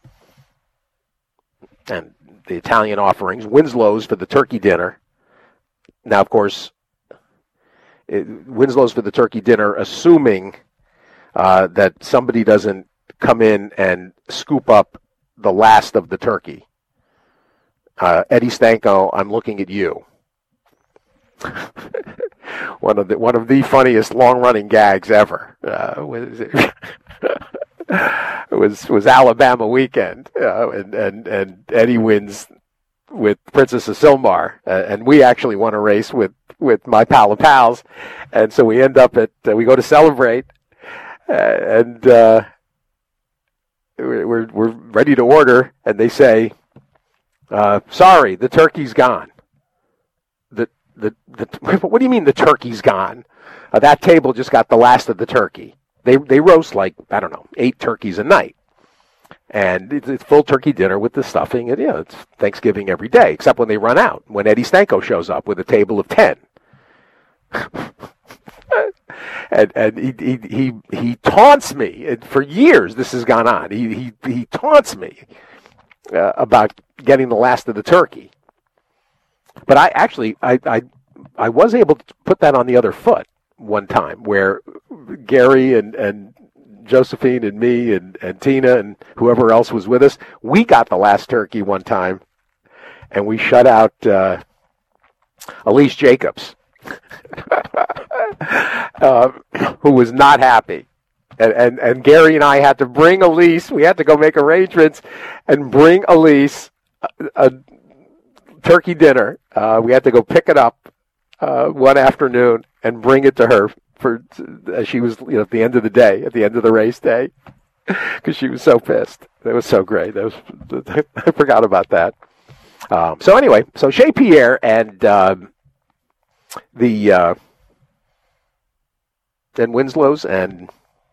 and the Italian offerings, Winslow's for the turkey dinner. Now, of course, it, Winslow's for the turkey dinner, assuming uh, that somebody doesn't come in and scoop up the last of the turkey. Uh, Eddie Stanko, I'm looking at you. one of the one of the funniest long-running gags ever uh, was was was Alabama Weekend, uh, and and and Eddie wins with Princess of Silmar, uh, and we actually won a race with with my pal of pals, and so we end up at uh, we go to celebrate, uh, and uh, we're we're ready to order, and they say, uh, "Sorry, the turkey's gone." The The, the what do you mean the turkey's gone? Uh, that table just got the last of the turkey. They they roast like, I don't know, eight turkeys a night. And it's, it's full turkey dinner with the stuffing. And, you know, it's Thanksgiving every day, except when they run out, when Eddie Stanko shows up with a table of ten. and and he, he, he, he taunts me. And for years this has gone on. He, he, he taunts me uh, about getting the last of the turkey. But I actually, I, I I was able to put that on the other foot one time, where Gary and, and Josephine and me and, and Tina and whoever else was with us, we got the last turkey one time, and we shut out uh, Elise Jacobs, uh, who was not happy. And, and, and Gary and I had to bring Elise, we had to go make arrangements and bring Elise a, a turkey dinner. Uh, we had to go pick it up uh, one afternoon and bring it to her for uh, she was, you know, at the end of the day, at the end of the race day, because she was so pissed. That was so great. That was I forgot about that. Um, so anyway, so Chez Pierre and uh, the uh, and Winslow's and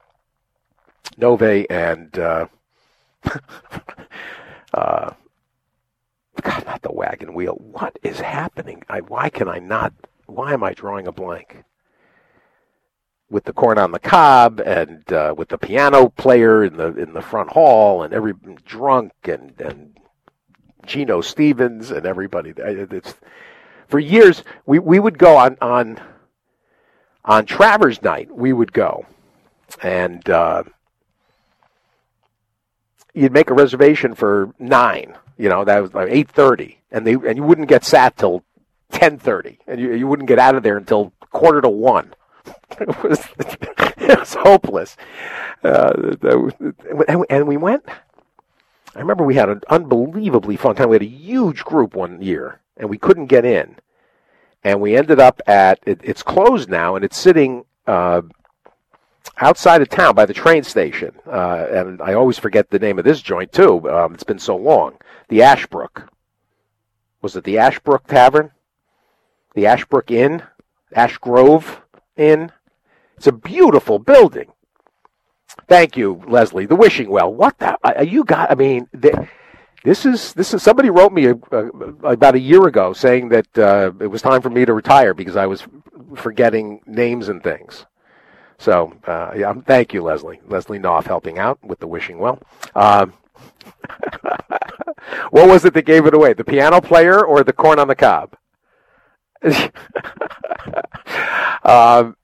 Nove and uh, uh, God, not the wagon wheel. What is happening? I, why can I not? Why am I drawing a blank? With the corn on the cob and uh, with the piano player in the in the front hall and every drunk and and Gino Stevens and everybody. It's, for years we, we would go on on on Travers night. We would go and uh, you'd make a reservation for nine. You know, that was like eight thirty, and they and you wouldn't get sat till ten thirty, and you you wouldn't get out of there until quarter to one. It was it was hopeless. Uh, and, and we went. I remember we had an unbelievably fun time. We had a huge group one year, and we couldn't get in, and we ended up at it, it's closed now, and it's sitting uh, outside of town by the train station. Uh, and I always forget the name of this joint too. Um, it's been so long. The Ashbrook. Was it the Ashbrook Tavern? The Ashbrook Inn? Ash Grove Inn? It's a beautiful building. Thank you, Leslie. The Wishing Well. What the? Uh, you got? I mean, the, this is this is. Somebody wrote me a, a, about a year ago saying that uh, it was time for me to retire because I was forgetting names and things. So, uh, yeah, thank you, Leslie. Leslie Knopf helping out with the Wishing Well. Um, what was it that gave it away? The piano player or the corn on the cob? um,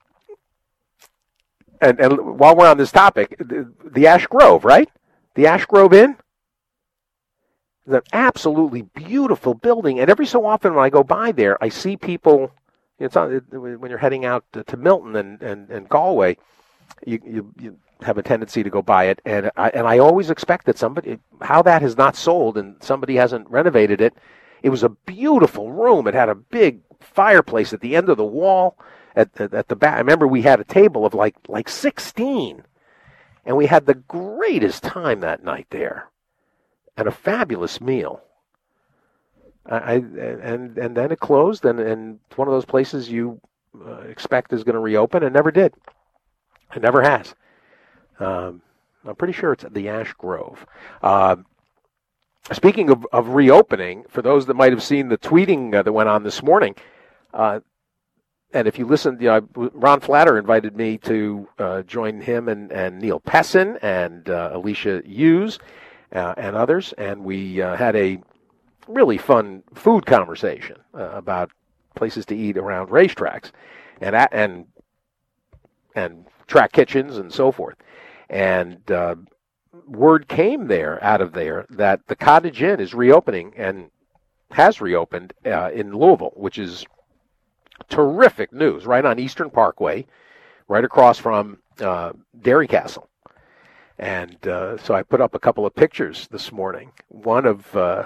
and, and while we're on this topic, the, the Ash Grove, right? The Ash Grove Inn? an absolutely beautiful building. And every so often when I go by there, I see people. It's on, when you're heading out to, to Milton and, and, and Galway, you, you you have a tendency to go by it, and I and I always expect that somebody, how that has not sold and somebody hasn't renovated it. It was a beautiful room. It had a big fireplace at the end of the wall at at, at the back. I remember we had a table of like like sixteen, and we had the greatest time that night there, and a fabulous meal. I, and and then it closed, and, and it's one of those places you uh, expect is going to reopen, and never did. It never has. Um, I'm pretty sure it's at the Ash Grove. Uh, speaking of, of reopening, for those that might have seen the tweeting uh, that went on this morning, uh, and if you listened, you know, Ron Flatter invited me to uh, join him and, and Neil Pessin and uh, Alicia Hughes uh, and others, and we uh, had a really fun food conversation uh, about places to eat around racetracks and at, and and track kitchens and so forth. And uh, word came there out of there that the Cottage Inn is reopening and has reopened uh, in Louisville, which is terrific news, right on Eastern Parkway, right across from uh, Dairy Castle. And uh, so I put up a couple of pictures this morning, one of uh,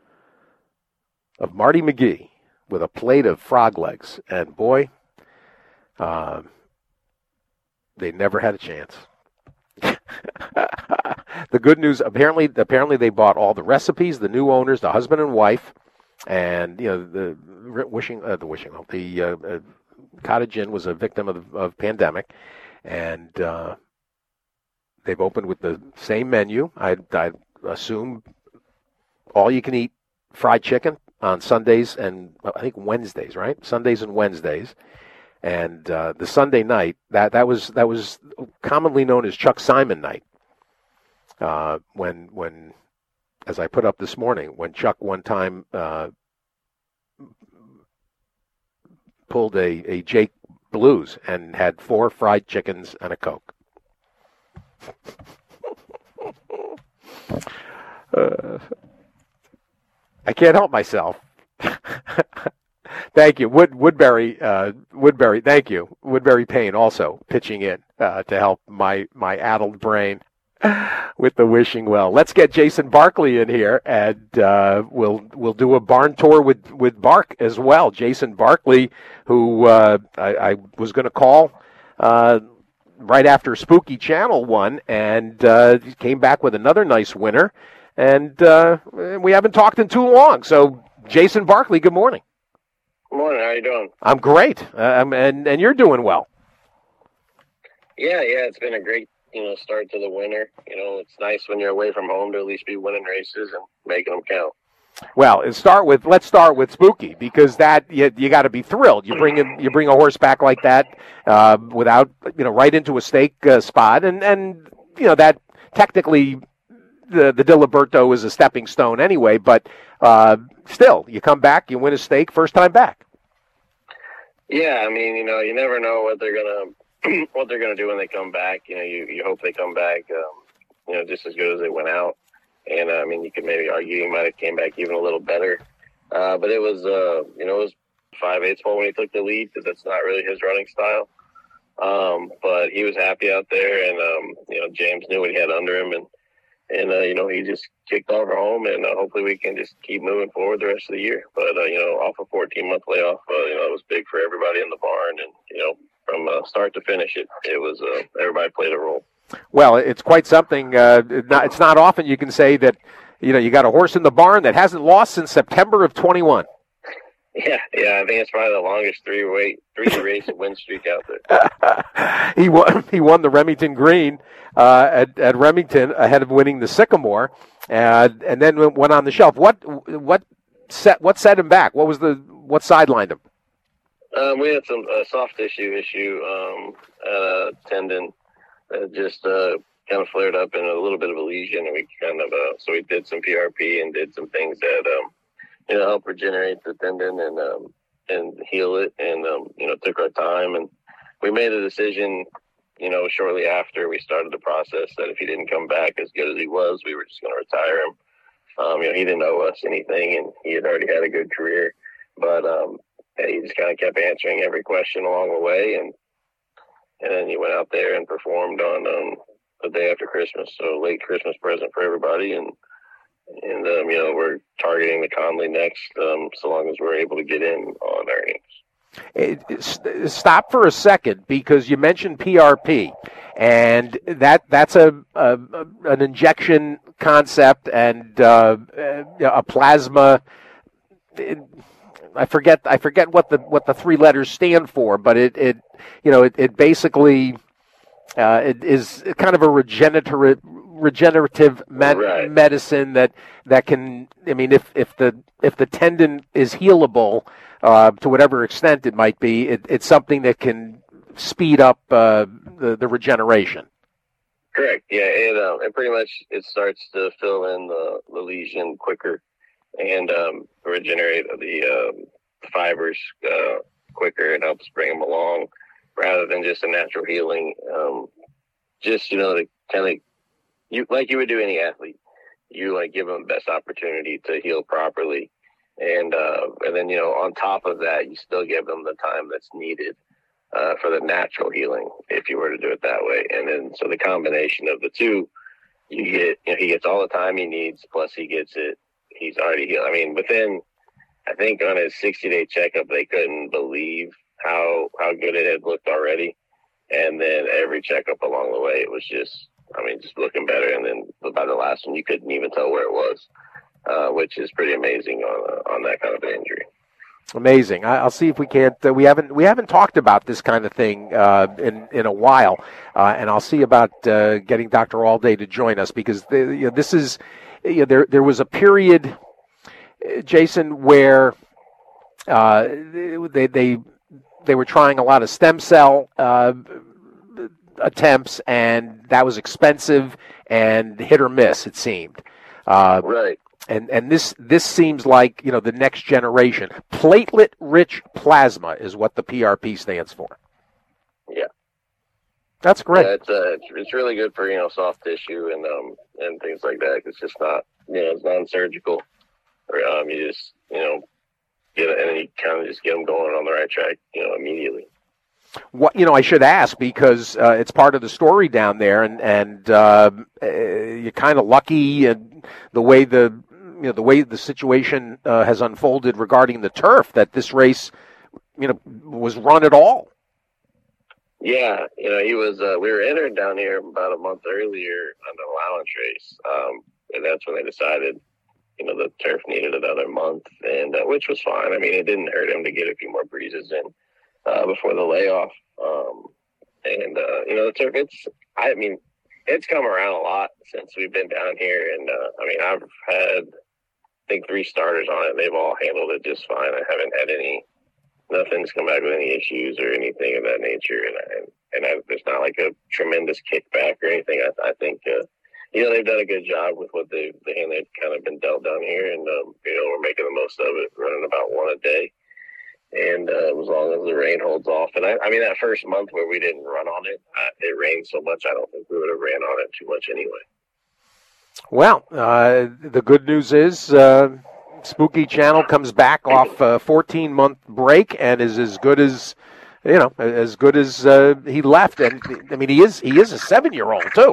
of Marty McGee with a plate of frog legs. And boy, uh, they never had a chance. The good news, apparently, apparently they bought all the recipes, the new owners, the husband and wife, and you know the wishing, uh, the wishing, the uh, uh, Cottage Inn was a victim of, of pandemic, and uh, they've opened with the same menu. I I assume all you can eat fried chicken on Sundays and I think Wednesdays, right? Sundays and Wednesdays. And uh, the Sunday night, that, that was that was commonly known as Chuck Simon night. Uh, when when, as I put up this morning, when Chuck one time uh, pulled a, a Jake Blues and had four fried chickens and a Coke. uh, I can't help myself. Thank you, Wood Woodbury. Uh, Woodbury, thank you, Woodbury Payne, also pitching in uh, to help my my addled brain with the wishing well. Let's get Jason Barkley in here, and uh, we'll we'll do a barn tour with with Bark as well. Jason Barkley, who uh, I, I was going to call uh, right after Spooky Channel won, and uh, came back with another nice winner. And uh, we haven't talked in too long. So, Jason Barkley, good morning. Good morning. How you doing? I'm great, um, and and you're doing well. Yeah, yeah. It's been a great, you know, start to the winter. You know, it's nice when you're away from home to at least be winning races and making them count. Well, and start with let's start with Spooky, because that you, you got to be thrilled. You bring in, you bring a horse back like that uh, without you know right into a stake uh, spot, and and you know that technically. The, the Diliberto is a stepping stone anyway, but uh, still, you come back, you win a stake, first time back. Yeah, I mean, you know, you never know what they're gonna what they're gonna do when they come back. You know, you, you hope they come back, um, you know, just as good as they went out. And uh, I mean, you could maybe argue he might have came back even a little better. Uh, but it was, uh, you know, it was five eighths pole when he took the lead, because that's not really his running style. Um, but he was happy out there, and um, you know, James knew what he had under him, and. And, uh, you know, he just kicked off our home, and uh, hopefully we can just keep moving forward the rest of the year. But, uh, you know, off a fourteen-month layoff, uh, you know, it was big for everybody in the barn. And, you know, from uh, start to finish, it, it was uh, everybody played a role. Well, it's quite something. Uh, not, it's not often you can say that, you know, you got a horse in the barn that hasn't lost since September of twenty-one. Yeah, yeah, I think it's probably the longest three three race win streak out there. he won. He won the Remington Green uh, at at Remington ahead of winning the Sycamore, and and then went on the shelf. What what set what set him back? What was the what sidelined him? Um, we had some uh, soft tissue issue, um, uh, tendon that just uh, kind of flared up in a little bit of a lesion, and we kind of uh, so we did some P R P and did some things that. Um, You know, help regenerate the tendon and um, and heal it, and um, you know, took our time, and we made a decision. You know, shortly after we started the process, that if he didn't come back as good as he was, we were just going to retire him. Um, you know, he didn't owe us anything, and he had already had a good career. But um, yeah, he just kind of kept answering every question along the way, and and then he went out there and performed on um, the day after Christmas. So late Christmas present for everybody, and and um, you know, we're targeting the Conley next, um, so long as we're able to get in on earnings. It, it, stop for a second, because you mentioned P R P, and that that's a, a an injection concept and uh, a plasma. It, I forget I forget what the what the three letters stand for, but it, it you know it, it basically uh, it is kind of a regenerative regenerative med- right. medicine that that can, I mean, if if the if the tendon is healable, Uh, to whatever extent it might be, it, it's something that can speed up uh, the, the regeneration. Correct. Yeah, it, um, it pretty much it starts to fill in the, the lesion quicker and um, regenerate the um, fibers uh, quicker. It helps bring them along rather than just a natural healing. Um, just, you know, to kind of, you like you would do any athlete, you like give them the best opportunity to heal properly. And uh, and then, you know, on top of that, you still give them the time that's needed uh, for the natural healing, if you were to do it that way. And then, so the combination of the two, you get, you know, he gets all the time he needs, plus he gets it, he's already healed. I mean, within, I think on his sixty-day checkup, they couldn't believe how how good it had looked already. And then every checkup along the way, it was just, I mean, just looking better. And then by the last one, you couldn't even tell where it was. Uh, which is pretty amazing on uh, on that kind of an injury. Amazing. I, I'll see if we can't. Uh, we haven't we haven't talked about this kind of thing uh, in in a while, uh, and I'll see about uh, getting Doctor Allday to join us, because the, you know, this is you know, there there was a period, Jason, where uh, they they they were trying a lot of stem cell uh, attempts, and that was expensive and hit or miss, it seemed. Uh, right. And and this this seems like, you know, the next generation. Platelet-rich plasma is what the P R P stands for. Yeah. That's great. Yeah, it's, uh, it's it's really good for, you know, soft tissue and um and things like that. It's just not, you know, it's non-surgical. Or um, you just, you know, get it, and then you kind of just get them going on the right track, you know, immediately. What you know, I should ask, because uh, it's part of the story down there, and and uh, you're kind of lucky, and the way the you know the way the situation uh, has unfolded regarding the turf, that this race, you know, was run at all. Yeah, you know, he was. Uh, we were entered down here about a month earlier on the allowance race, um, and that's when they decided, you know, the turf needed another month, and uh, which was fine. I mean, it didn't hurt him to get a few more breezes in uh, before the layoff. Um, and uh, you know, the turf. It's. I mean, it's come around a lot since we've been down here, and uh, I mean, I've had, I think, three starters on it. And they've all handled it just fine. I haven't had any. Nothing's come back with any issues or anything of that nature, and I, and I, there's not like a tremendous kickback or anything. I, I think, uh, you know, they've done a good job with what they've, the hand they've kind of been dealt down here, and um, you know, we're making the most of it, running about one a day, and uh, as long as the rain holds off. And I, I mean, that first month where we didn't run on it, uh, it rained so much, I don't think we would have ran on it too much anyway. Well, uh, the good news is. Uh... Spooky Channel comes back off a fourteen-month break and is as good as, you know, as good as uh, he left. And I mean, he is he is a seven-year-old too.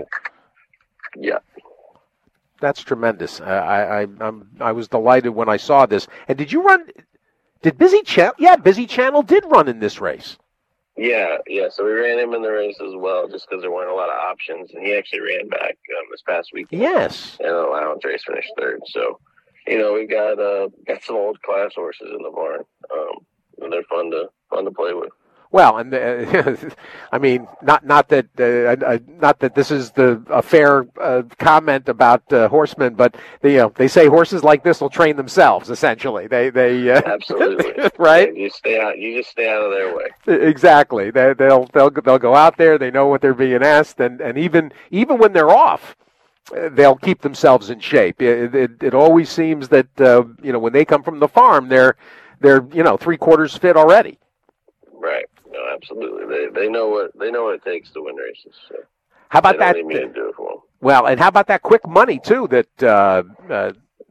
Yeah, that's tremendous. I I I'm, I was delighted when I saw this. And did you run? Did Busy Channel? Yeah, Busy Channel did run in this race. Yeah, yeah. So we ran him in the race as well, just because there weren't a lot of options, and he actually ran back um, this past weekend. Yes, and the allowance race finished third. So. You know, we got uh, got some old class horses in the barn, um, and they're fun to fun to play with. Well, and uh, I mean, not not that uh, not that this is the a fair uh, comment about uh, horsemen, but they, you know, they say horses like this will train themselves. Essentially, they they uh, absolutely right. Yeah, you stay out. You just stay out of their way. Exactly. They, they'll they'll they'll go out there. They know what they're being asked, and, and even even when they're off. They'll keep themselves in shape. It, it, it always seems that uh, you know when they come from the farm, they're they're you know three quarters fit already. Right. No, absolutely. They they know what they know what it takes to win races. So how about that? They mean to do it for them. Well, and how about that quick money too that uh, uh,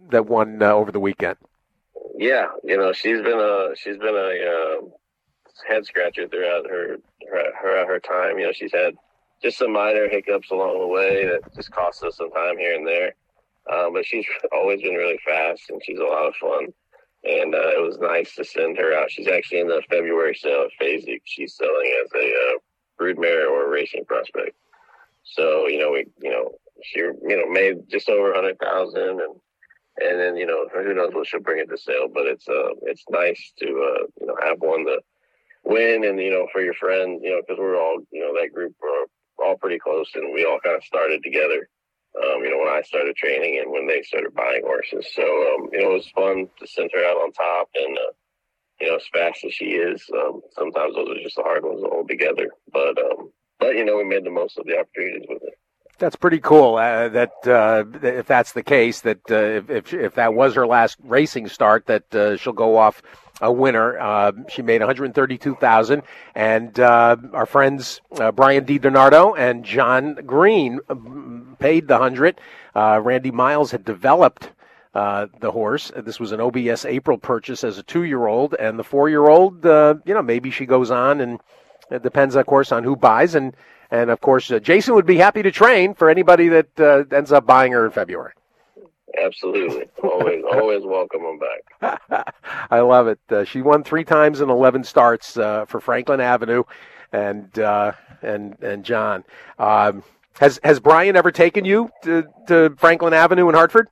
that won uh, over the weekend. Yeah, you know, she's been a she's been a uh, head scratcher throughout her, her her her time. You know, she's had just some minor hiccups along the way that just cost us some time here and there. Um, but she's always been really fast, and she's a lot of fun. And uh, it was nice to send her out. She's actually in the February sale at Phasic. She's selling as a uh, broodmare or a racing prospect. So, you know, we, you know, she, you know, made just over a hundred thousand, and and then, you know, who knows what she'll bring it to sale. But it's uh, it's nice to uh, you know, have one to win, and you know, for your friend, you know, because we're all, you know, that group we're all pretty close, and we all kind of started together. Um, you know, when I started training and when they started buying horses. So, um, you know, it was fun to send her out on top. And, uh, you know, as fast as she is, um, sometimes those are just the hard ones to hold together. But, um, but you know, we made the most of the opportunities with it. That's pretty cool. Uh, that uh, if that's the case, that uh, if, if if that was her last racing start, that uh, she'll go off a winner. Uh, she made one hundred thirty-two thousand dollars, and uh, our friends uh, Brian DiDonato and John Green paid the hundred. Uh, Randy Miles had developed uh, the horse. This was an O B S April purchase as a two-year-old, and the four-year-old, uh, you know, maybe she goes on, and it depends, of course, on who buys. And and of course, uh, Jason would be happy to train for anybody that uh, ends up buying her in February. Absolutely. Always, always welcome them back. I love it. Uh, she won three times in eleven starts uh, for Franklin Avenue, and uh, and and John. Um, has has Brian ever taken you to, to Franklin Avenue in Hartford?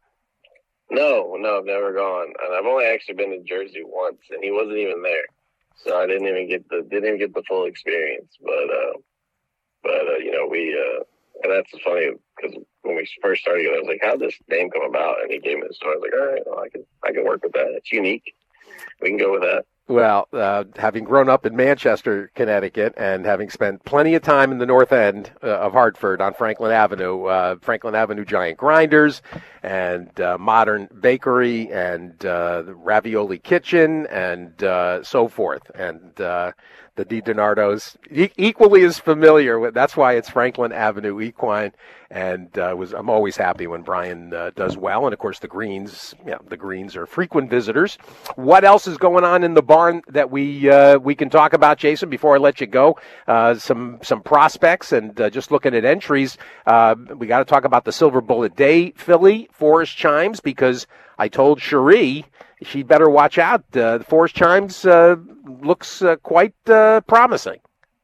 No, no, I've never gone, and I've only actually been to Jersey once, and he wasn't even there, so I didn't even get the didn't even get the full experience. But uh, but uh, you know, we. Uh, And that's funny because when we first started, I was like, "How'd this name come about?" And he gave me the story. I was like, "All right, well, I can, I can work with that. It's unique. We can go with that." Well, uh, having grown up in Manchester, Connecticut, and having spent plenty of time in the North End uh, of Hartford on Franklin Avenue, uh, Franklin Avenue Giant Grinders, and uh, Modern Bakery, and uh, the Ravioli Kitchen, and uh, so forth, and uh, the DiDonardos, e- equally as familiar with. That's why it's Franklin Avenue Equine, and uh, was I'm always happy when Brian uh, does well. And of course, the Greens, yeah, the Greens are frequent visitors. What else is going on in the barn that we uh, we can talk about, Jason? Before I let you go, uh, some some prospects, and uh, just looking at entries, uh, we got to talk about the Silver Bullet Day filly, Forest Chimes, because I told Cherie she'd better watch out. Uh, the Forest Chimes uh, looks uh, quite uh, promising.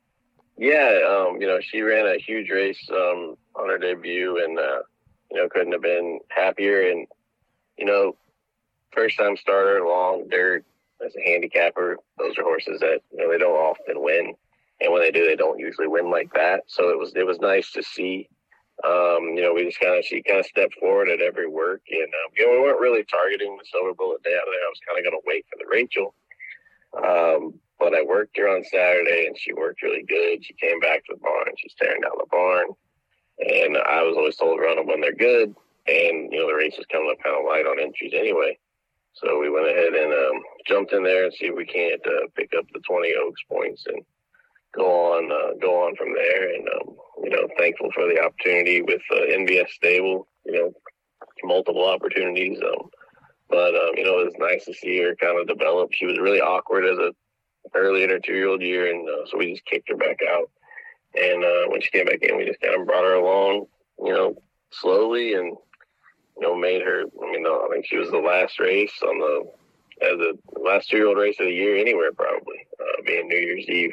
Yeah, um, you know, she ran a huge race um, on her debut, and uh, you know, couldn't have been happier. And you know, first time starter, long dirt as a handicapper. Those are horses that, you know, they don't often win, and when they do, they don't usually win like that. So it was it was nice to see. Um, you know, we just kind of, she kind of stepped forward at every work, and, um, you know, we weren't really targeting the Silver Bullet Day out of there. I was kind of going to wait for the Rachel. Um, but I worked her on Saturday, and she worked really good. She came back to the barn. She's tearing down the barn. And I was always told to run them when they're good. And, you know, the race was coming up kind of light on entries anyway. So we went ahead and, um, jumped in there and see if we can't, uh, pick up the twenty Oaks points and go on, uh, go on from there. And, um, you know, thankful for the opportunity with uh, N B S Stable, you know, multiple opportunities. Um, but, um, you know, it was nice to see her kind of develop. She was really awkward as a early in her two-year-old year, and uh, so we just kicked her back out. And uh, when she came back in, we just kind of brought her along, you know, slowly, and, you know, made her, I mean, I think she was the last race on the, as the last two-year-old race of the year anywhere, probably, uh, being New Year's Eve.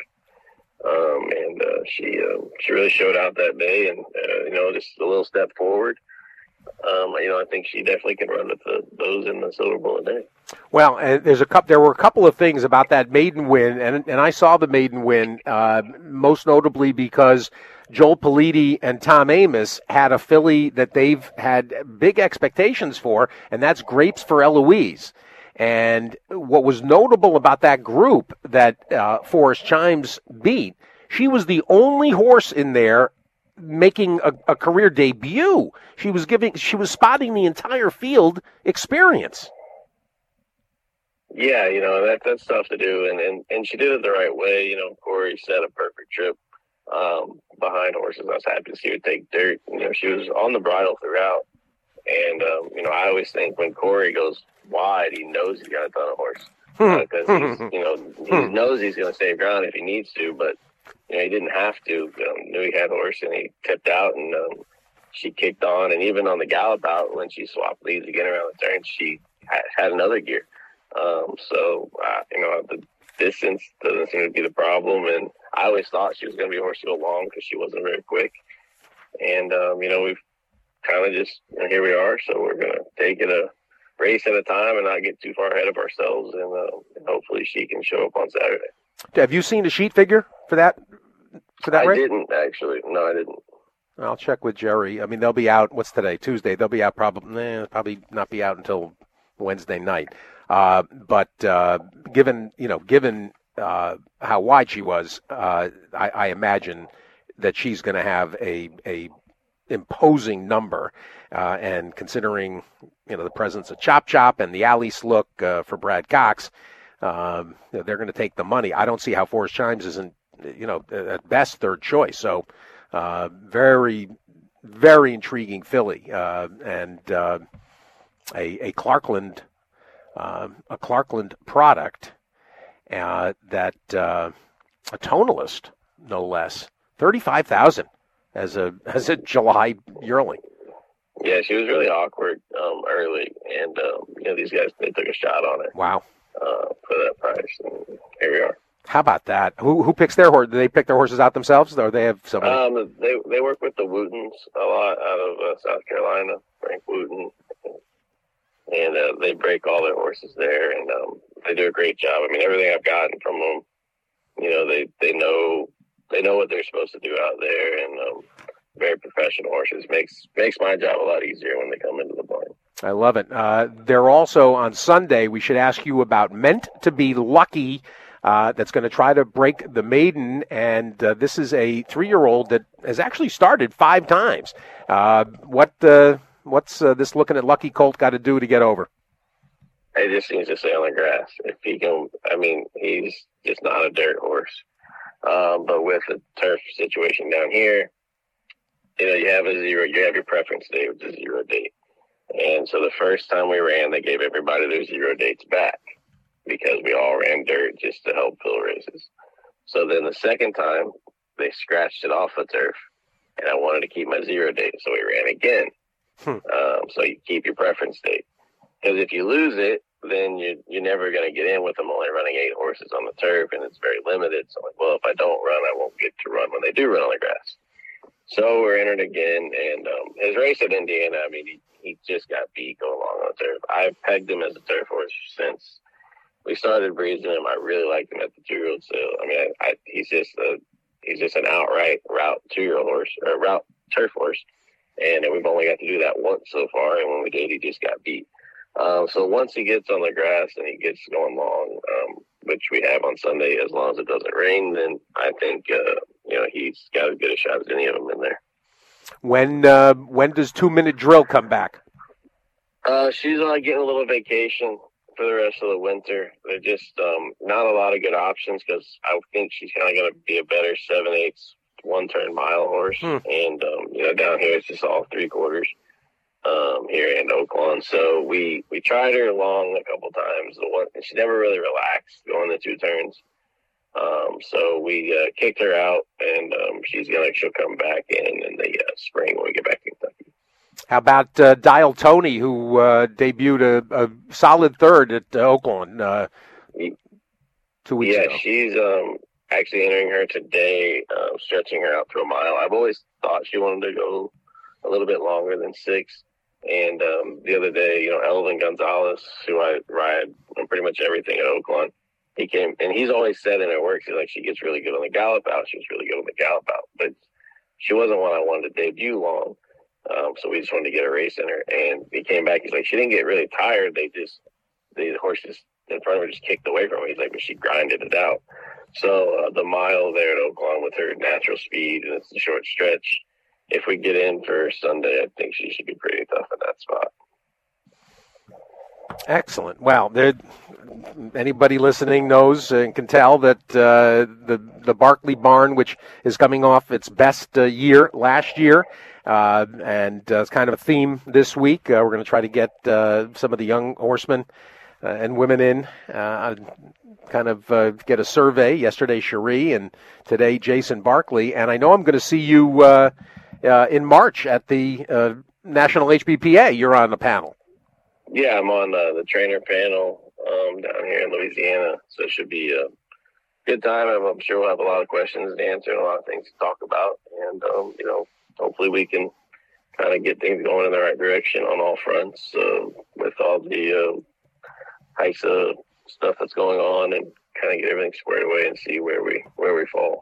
Um, and uh, she uh, she really showed out that day, and uh, you know, just a little step forward. Um, you know, I think she definitely can run with the, those in the Silver Bullet Day. Well, uh, there's a couple. There were a couple of things about that maiden win, and and I saw the maiden win uh, most notably because Joel Politi and Tom Amos had a filly that they've had big expectations for, and that's Grapes for Eloise. And what was notable about that group that uh, Forest Chimes beat, she was the only horse in there making a, a career debut. She was giving, she was spotting the entire field experience. Yeah, you know, that that's tough to do, and, and, and she did it the right way. You know, Corey set a perfect trip um, behind horses. I was happy to see her take dirt. You know, she was on the bridle throughout. And, um, you know, I always think when Corey goes wide, he knows he's got a ton of horse. Because, uh, he's, you know, he knows he's going to save ground if he needs to, but, you know, he didn't have to. Um, knew he had horse, and he tipped out, and um, she kicked on. And even on the gallop out, when she swapped leads again around the turn, she had, had another gear. Um, so, uh, you know, the distance doesn't seem to be the problem. And I always thought she was going to be a horse to go long because she wasn't very quick. And, um, you know, we've kind of just, you know, here we are. So we're going to take it a race at a time and not get too far ahead of ourselves. And, uh, and hopefully she can show up on Saturday. Have you seen the sheet figure for that? For that I race? didn't, actually. No, I didn't. I'll check with Jerry. I mean, they'll be out. What's today? Tuesday. They'll be out probably, eh, probably not be out until Wednesday night. Uh, but uh, given, you know, given uh, how wide she was, uh, I, I imagine that she's going to have a a imposing number. Uh, and considering, you know, the presence of Chop Chop and the Alice look uh, for Brad Cox, um, they're going to take the money. I don't see how Forrest Chimes isn't, you know, at best third choice. So uh, very, very intriguing filly, uh, and uh, a, a Clarkland. Uh, a Clarkland product uh, that uh, a tonalist, no less, thirty-five thousand as a as a July yearling. Yeah, she was really awkward um, early, and um, you know, these guys, they took a shot on her. Wow, uh, for that price, and here we are. How about that? Who who picks their horse? Do they pick their horses out themselves, or they have somebody? Um, they they work with the Wootons a lot out of uh, South Carolina, Frank Wooten. And uh, they break all their horses there, and um, they do a great job. I mean, everything I've gotten from them, you know, they, they know they know what they're supposed to do out there, and um, very professional horses. Makes makes my job a lot easier when they come into the barn. I love it. Uh, they're also on Sunday. We should ask you about Meant to Be Lucky. Uh, that's going to try to break the maiden, and uh, this is a three-year-old that has actually started five times. Uh, what? Uh, What's uh, this looking at Lucky Colt got to do to get over? He just needs to stay on the grass. If he can, I mean, he's just not a dirt horse. Um, but with the turf situation down here, you know, you have a zero, you have your preference day, which is zero date. And so the first time we ran, they gave everybody their zero dates back because we all ran dirt just to help fill races. So then the second time, they scratched it off the turf, and I wanted to keep my zero date, so we ran again. Hmm. Um, so you keep your preference date. Because if you lose it, then you, you're never going to get in with them only running eight horses on the turf, and it's very limited. So, I'm like, well, if I don't run, I won't get to run when they do run on the grass. So we're entered again, and um, his race at Indiana, I mean, he, he just got beat going along on the turf. I've pegged him as a turf horse since we started breezing him. I really liked him at the two-year-old sale. I mean, I, I, he's just a he's just an outright route two-year-old horse, or route turf horse. And we've only got to do that once so far, and when we did, he just got beat. Um, so once he gets on the grass and he gets going long, um, which we have on Sunday, as long as it doesn't rain, then I think uh, you know he's got as good a shot as any of them in there. When uh, when does Two Minute Drill come back? Uh, she's uh, getting a little vacation for the rest of the winter. There's just um, not a lot of good options because I think she's kind of going to be a better seven eighths. One turn mile horse, hmm. and um, you know, down here it's just all three quarters um, here in Oaklawn. So we we tried her long a couple times. The one she never really relaxed going the two turns. Um, so we uh, kicked her out, and um, she's gonna she'll come back in in the uh, spring when we get back to Kentucky. How about uh, Dial Tony, who uh, debuted a, a solid third at uh, Oaklawn uh, two weeks yeah, ago? Yeah, she's. Um, Actually entering her today, uh, stretching her out to a mile. I've always thought she wanted to go a little bit longer than six. And um, the other day, you know, Elvin Gonzalez, who I ride on pretty much everything at Oaklawn, he came, and he's always said in her works, he's like, she gets really good on the gallop out. She was really good on the gallop out. But she wasn't one I wanted to debut long. Um, so we just wanted to get a race in her. And he came back, he's like, she didn't get really tired. They just, the horses in front of her just kicked away from her. He's like, but she grinded it out. So uh, the mile there at Oaklawn with her natural speed, and it's a short stretch. If we get in for Sunday, I think she should be pretty tough in that spot. Excellent. Well, there, anybody listening knows and can tell that uh, the the Barkley barn, which is coming off its best uh, year last year, Uh, and uh, it's kind of a theme this week. Uh, we're going to try to get uh, some of the young horsemen uh, and women in, uh, kind of uh, get a survey. Yesterday, Cherie, and today, Jason Barkley. And I know I'm going to see you uh, uh, in March at the uh, National H B P A. You're on the panel. Yeah, I'm on uh, the trainer panel um, down here in Louisiana, so it should be a good time. I'm sure we'll have a lot of questions to answer and a lot of things to talk about. And, um, you know, hopefully we can kind of get things going in the right direction on all fronts uh, with all the uh, H I S A stuff that's going on, and kind of get everything squared away and see where we where we fall.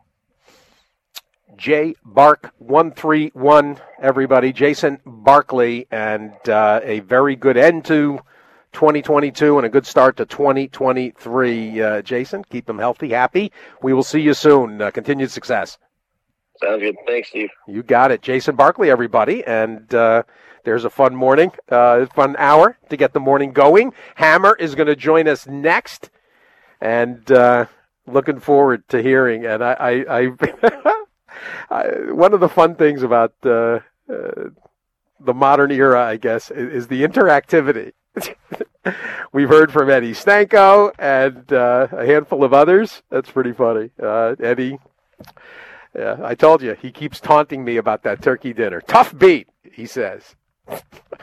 J Bark one three one, everybody. Jason Barkley, and uh, a very good end to twenty twenty-two and a good start to twenty twenty-three. Uh, Jason, keep them healthy, happy. We will see you soon. Uh, continued success. Sounds good. Thanks, Steve. You got it. Jason Barkley, everybody. And uh, there's a fun morning, uh, fun hour to get the morning going. Hammer is going to join us next. And uh, looking forward to hearing. And I, I, I, I one of the fun things about uh, uh, the modern era, I guess, is, is the interactivity. We've heard from Eddie Stanko and uh, a handful of others. That's pretty funny. Uh, Eddie... Yeah, I told you, he keeps taunting me about that turkey dinner. Tough beat, he says. uh,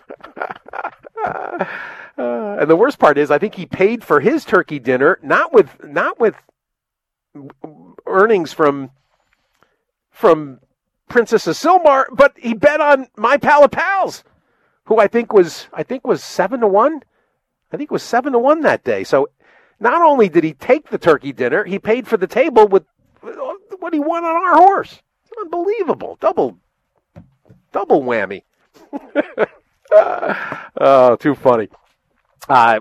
and the worst part is, I think he paid for his turkey dinner, not with not with earnings from from Princess Asilmar, but he bet on My Pal of Pals, who I think was I think was seven to one. I think it was seven to one that day. So not only did he take the turkey dinner, he paid for the table with what he won on our horse. It's unbelievable. Double, double whammy. Oh, too funny. Uh,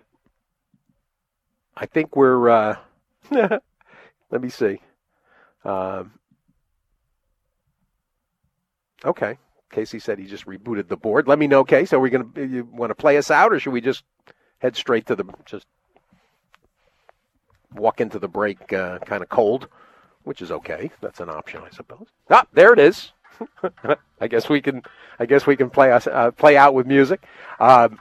I think we're, uh, let me see. Um, okay. Casey said he just rebooted the board. Let me know, Casey. Are we going to, you want to play us out, or should we just head straight to the, just walk into the break uh, kind of cold? Which is okay. That's an option, I suppose. Ah, there it is. I guess we can. I guess we can play us uh, play out with music. Um,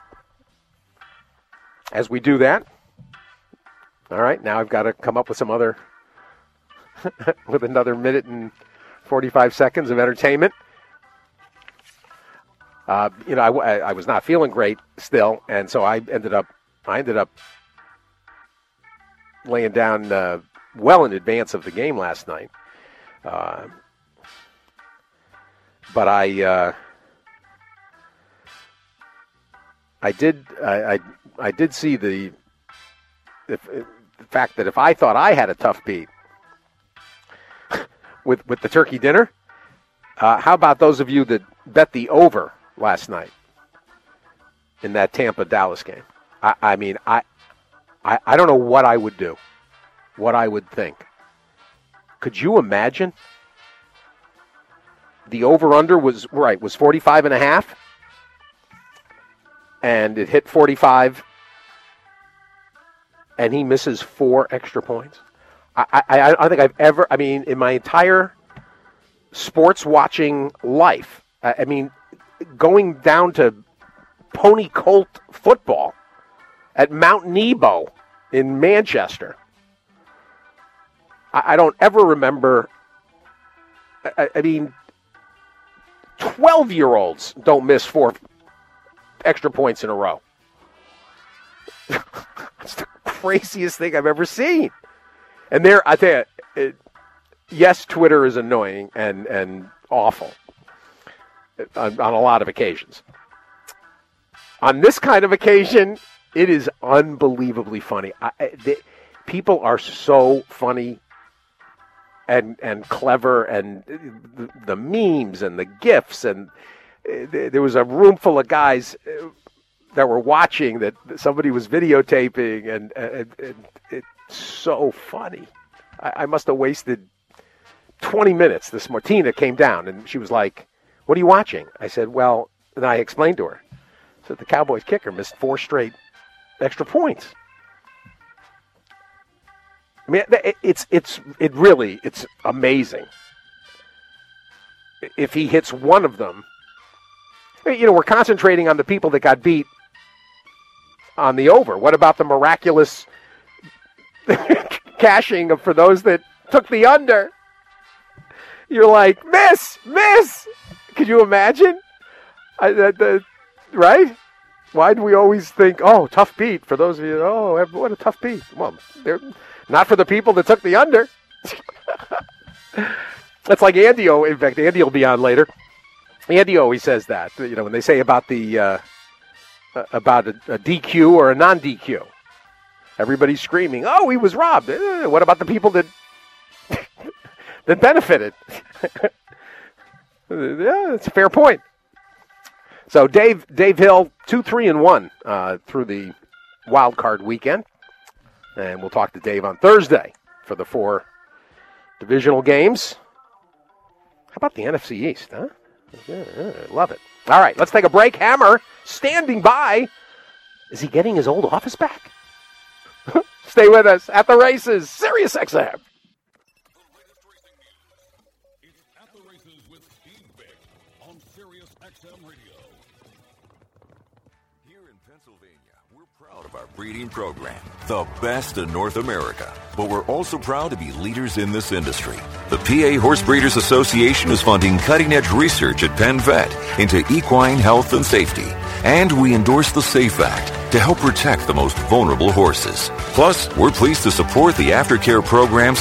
as we do that, all right. Now I've got to come up with some other, with another minute and forty-five seconds of entertainment. Uh, you know, I, I was not feeling great still, and so I ended up. I ended up laying down. Uh, well in advance of the game last night. Uh, but I uh, I did I, I I did see the if, the fact that if I thought I had a tough beat with with the turkey dinner, uh, how about those of you that bet the over last night in that Tampa Dallas game? I, I mean I, I I don't know what I would do. What I would think. Could you imagine? The over-under was, right, was forty-five and a half. And it hit forty-five. And he misses four extra points. I, I, I don't think I've ever, I mean, in my entire sports watching life, I, I mean, going down to Pony Colt football at Mount Nebo in Manchester, I don't ever remember, I, I mean, twelve-year-olds don't miss four extra points in a row. It's the craziest thing I've ever seen. And there, I tell you, it, yes, Twitter is annoying and, and awful on, on a lot of occasions. On this kind of occasion, it is unbelievably funny. I, they, people are so funny and and clever, and the, the memes and the GIFs, and there was a room full of guys that were watching that somebody was videotaping, and, and, and it's so funny. I, I must have wasted twenty minutes. This Martina came down, and she was like, "What are you watching?" I said, "Well," and I explained to her. So the Cowboys kicker missed four straight extra points. I mean, it's it's it really it's amazing. If he hits one of them, You know, we're concentrating on the people that got beat on the over. What about the miraculous cashing for those that took the under? You're like, miss, miss. Could you imagine? I, the, the, right? Why do we always think, oh, tough beat for those of you, oh, what a tough beat. Well, they're not for the people that took the under. That's like Andy, in fact, Andy will be on later. Andy always says that, you know, when they say about the, uh, about a, a D Q or a non-D Q. Everybody's screaming, oh, he was robbed. Eh, what about the people that that benefited? Yeah, it's a fair point. So Dave Dave Hill, two, three, and one uh, through the wild card weekend. And we'll talk to Dave on Thursday for the four divisional games. How about the N F C East, huh? Yeah, yeah, love it. All right, let's take a break. Hammer standing by. Is he getting his old office back? Stay with us at the races, Sirius X M. It's At the Races with Steve Bick on Sirius X M Radio. Here in Pennsylvania, we're proud of our breeding program, the best in North America. But we're also proud to be leaders in this industry. The P A Horse Breeders Association is funding cutting-edge research at Penn Vet into equine health and safety. And we endorse the SAFE Act to help protect the most vulnerable horses. Plus, we're pleased to support the aftercare programs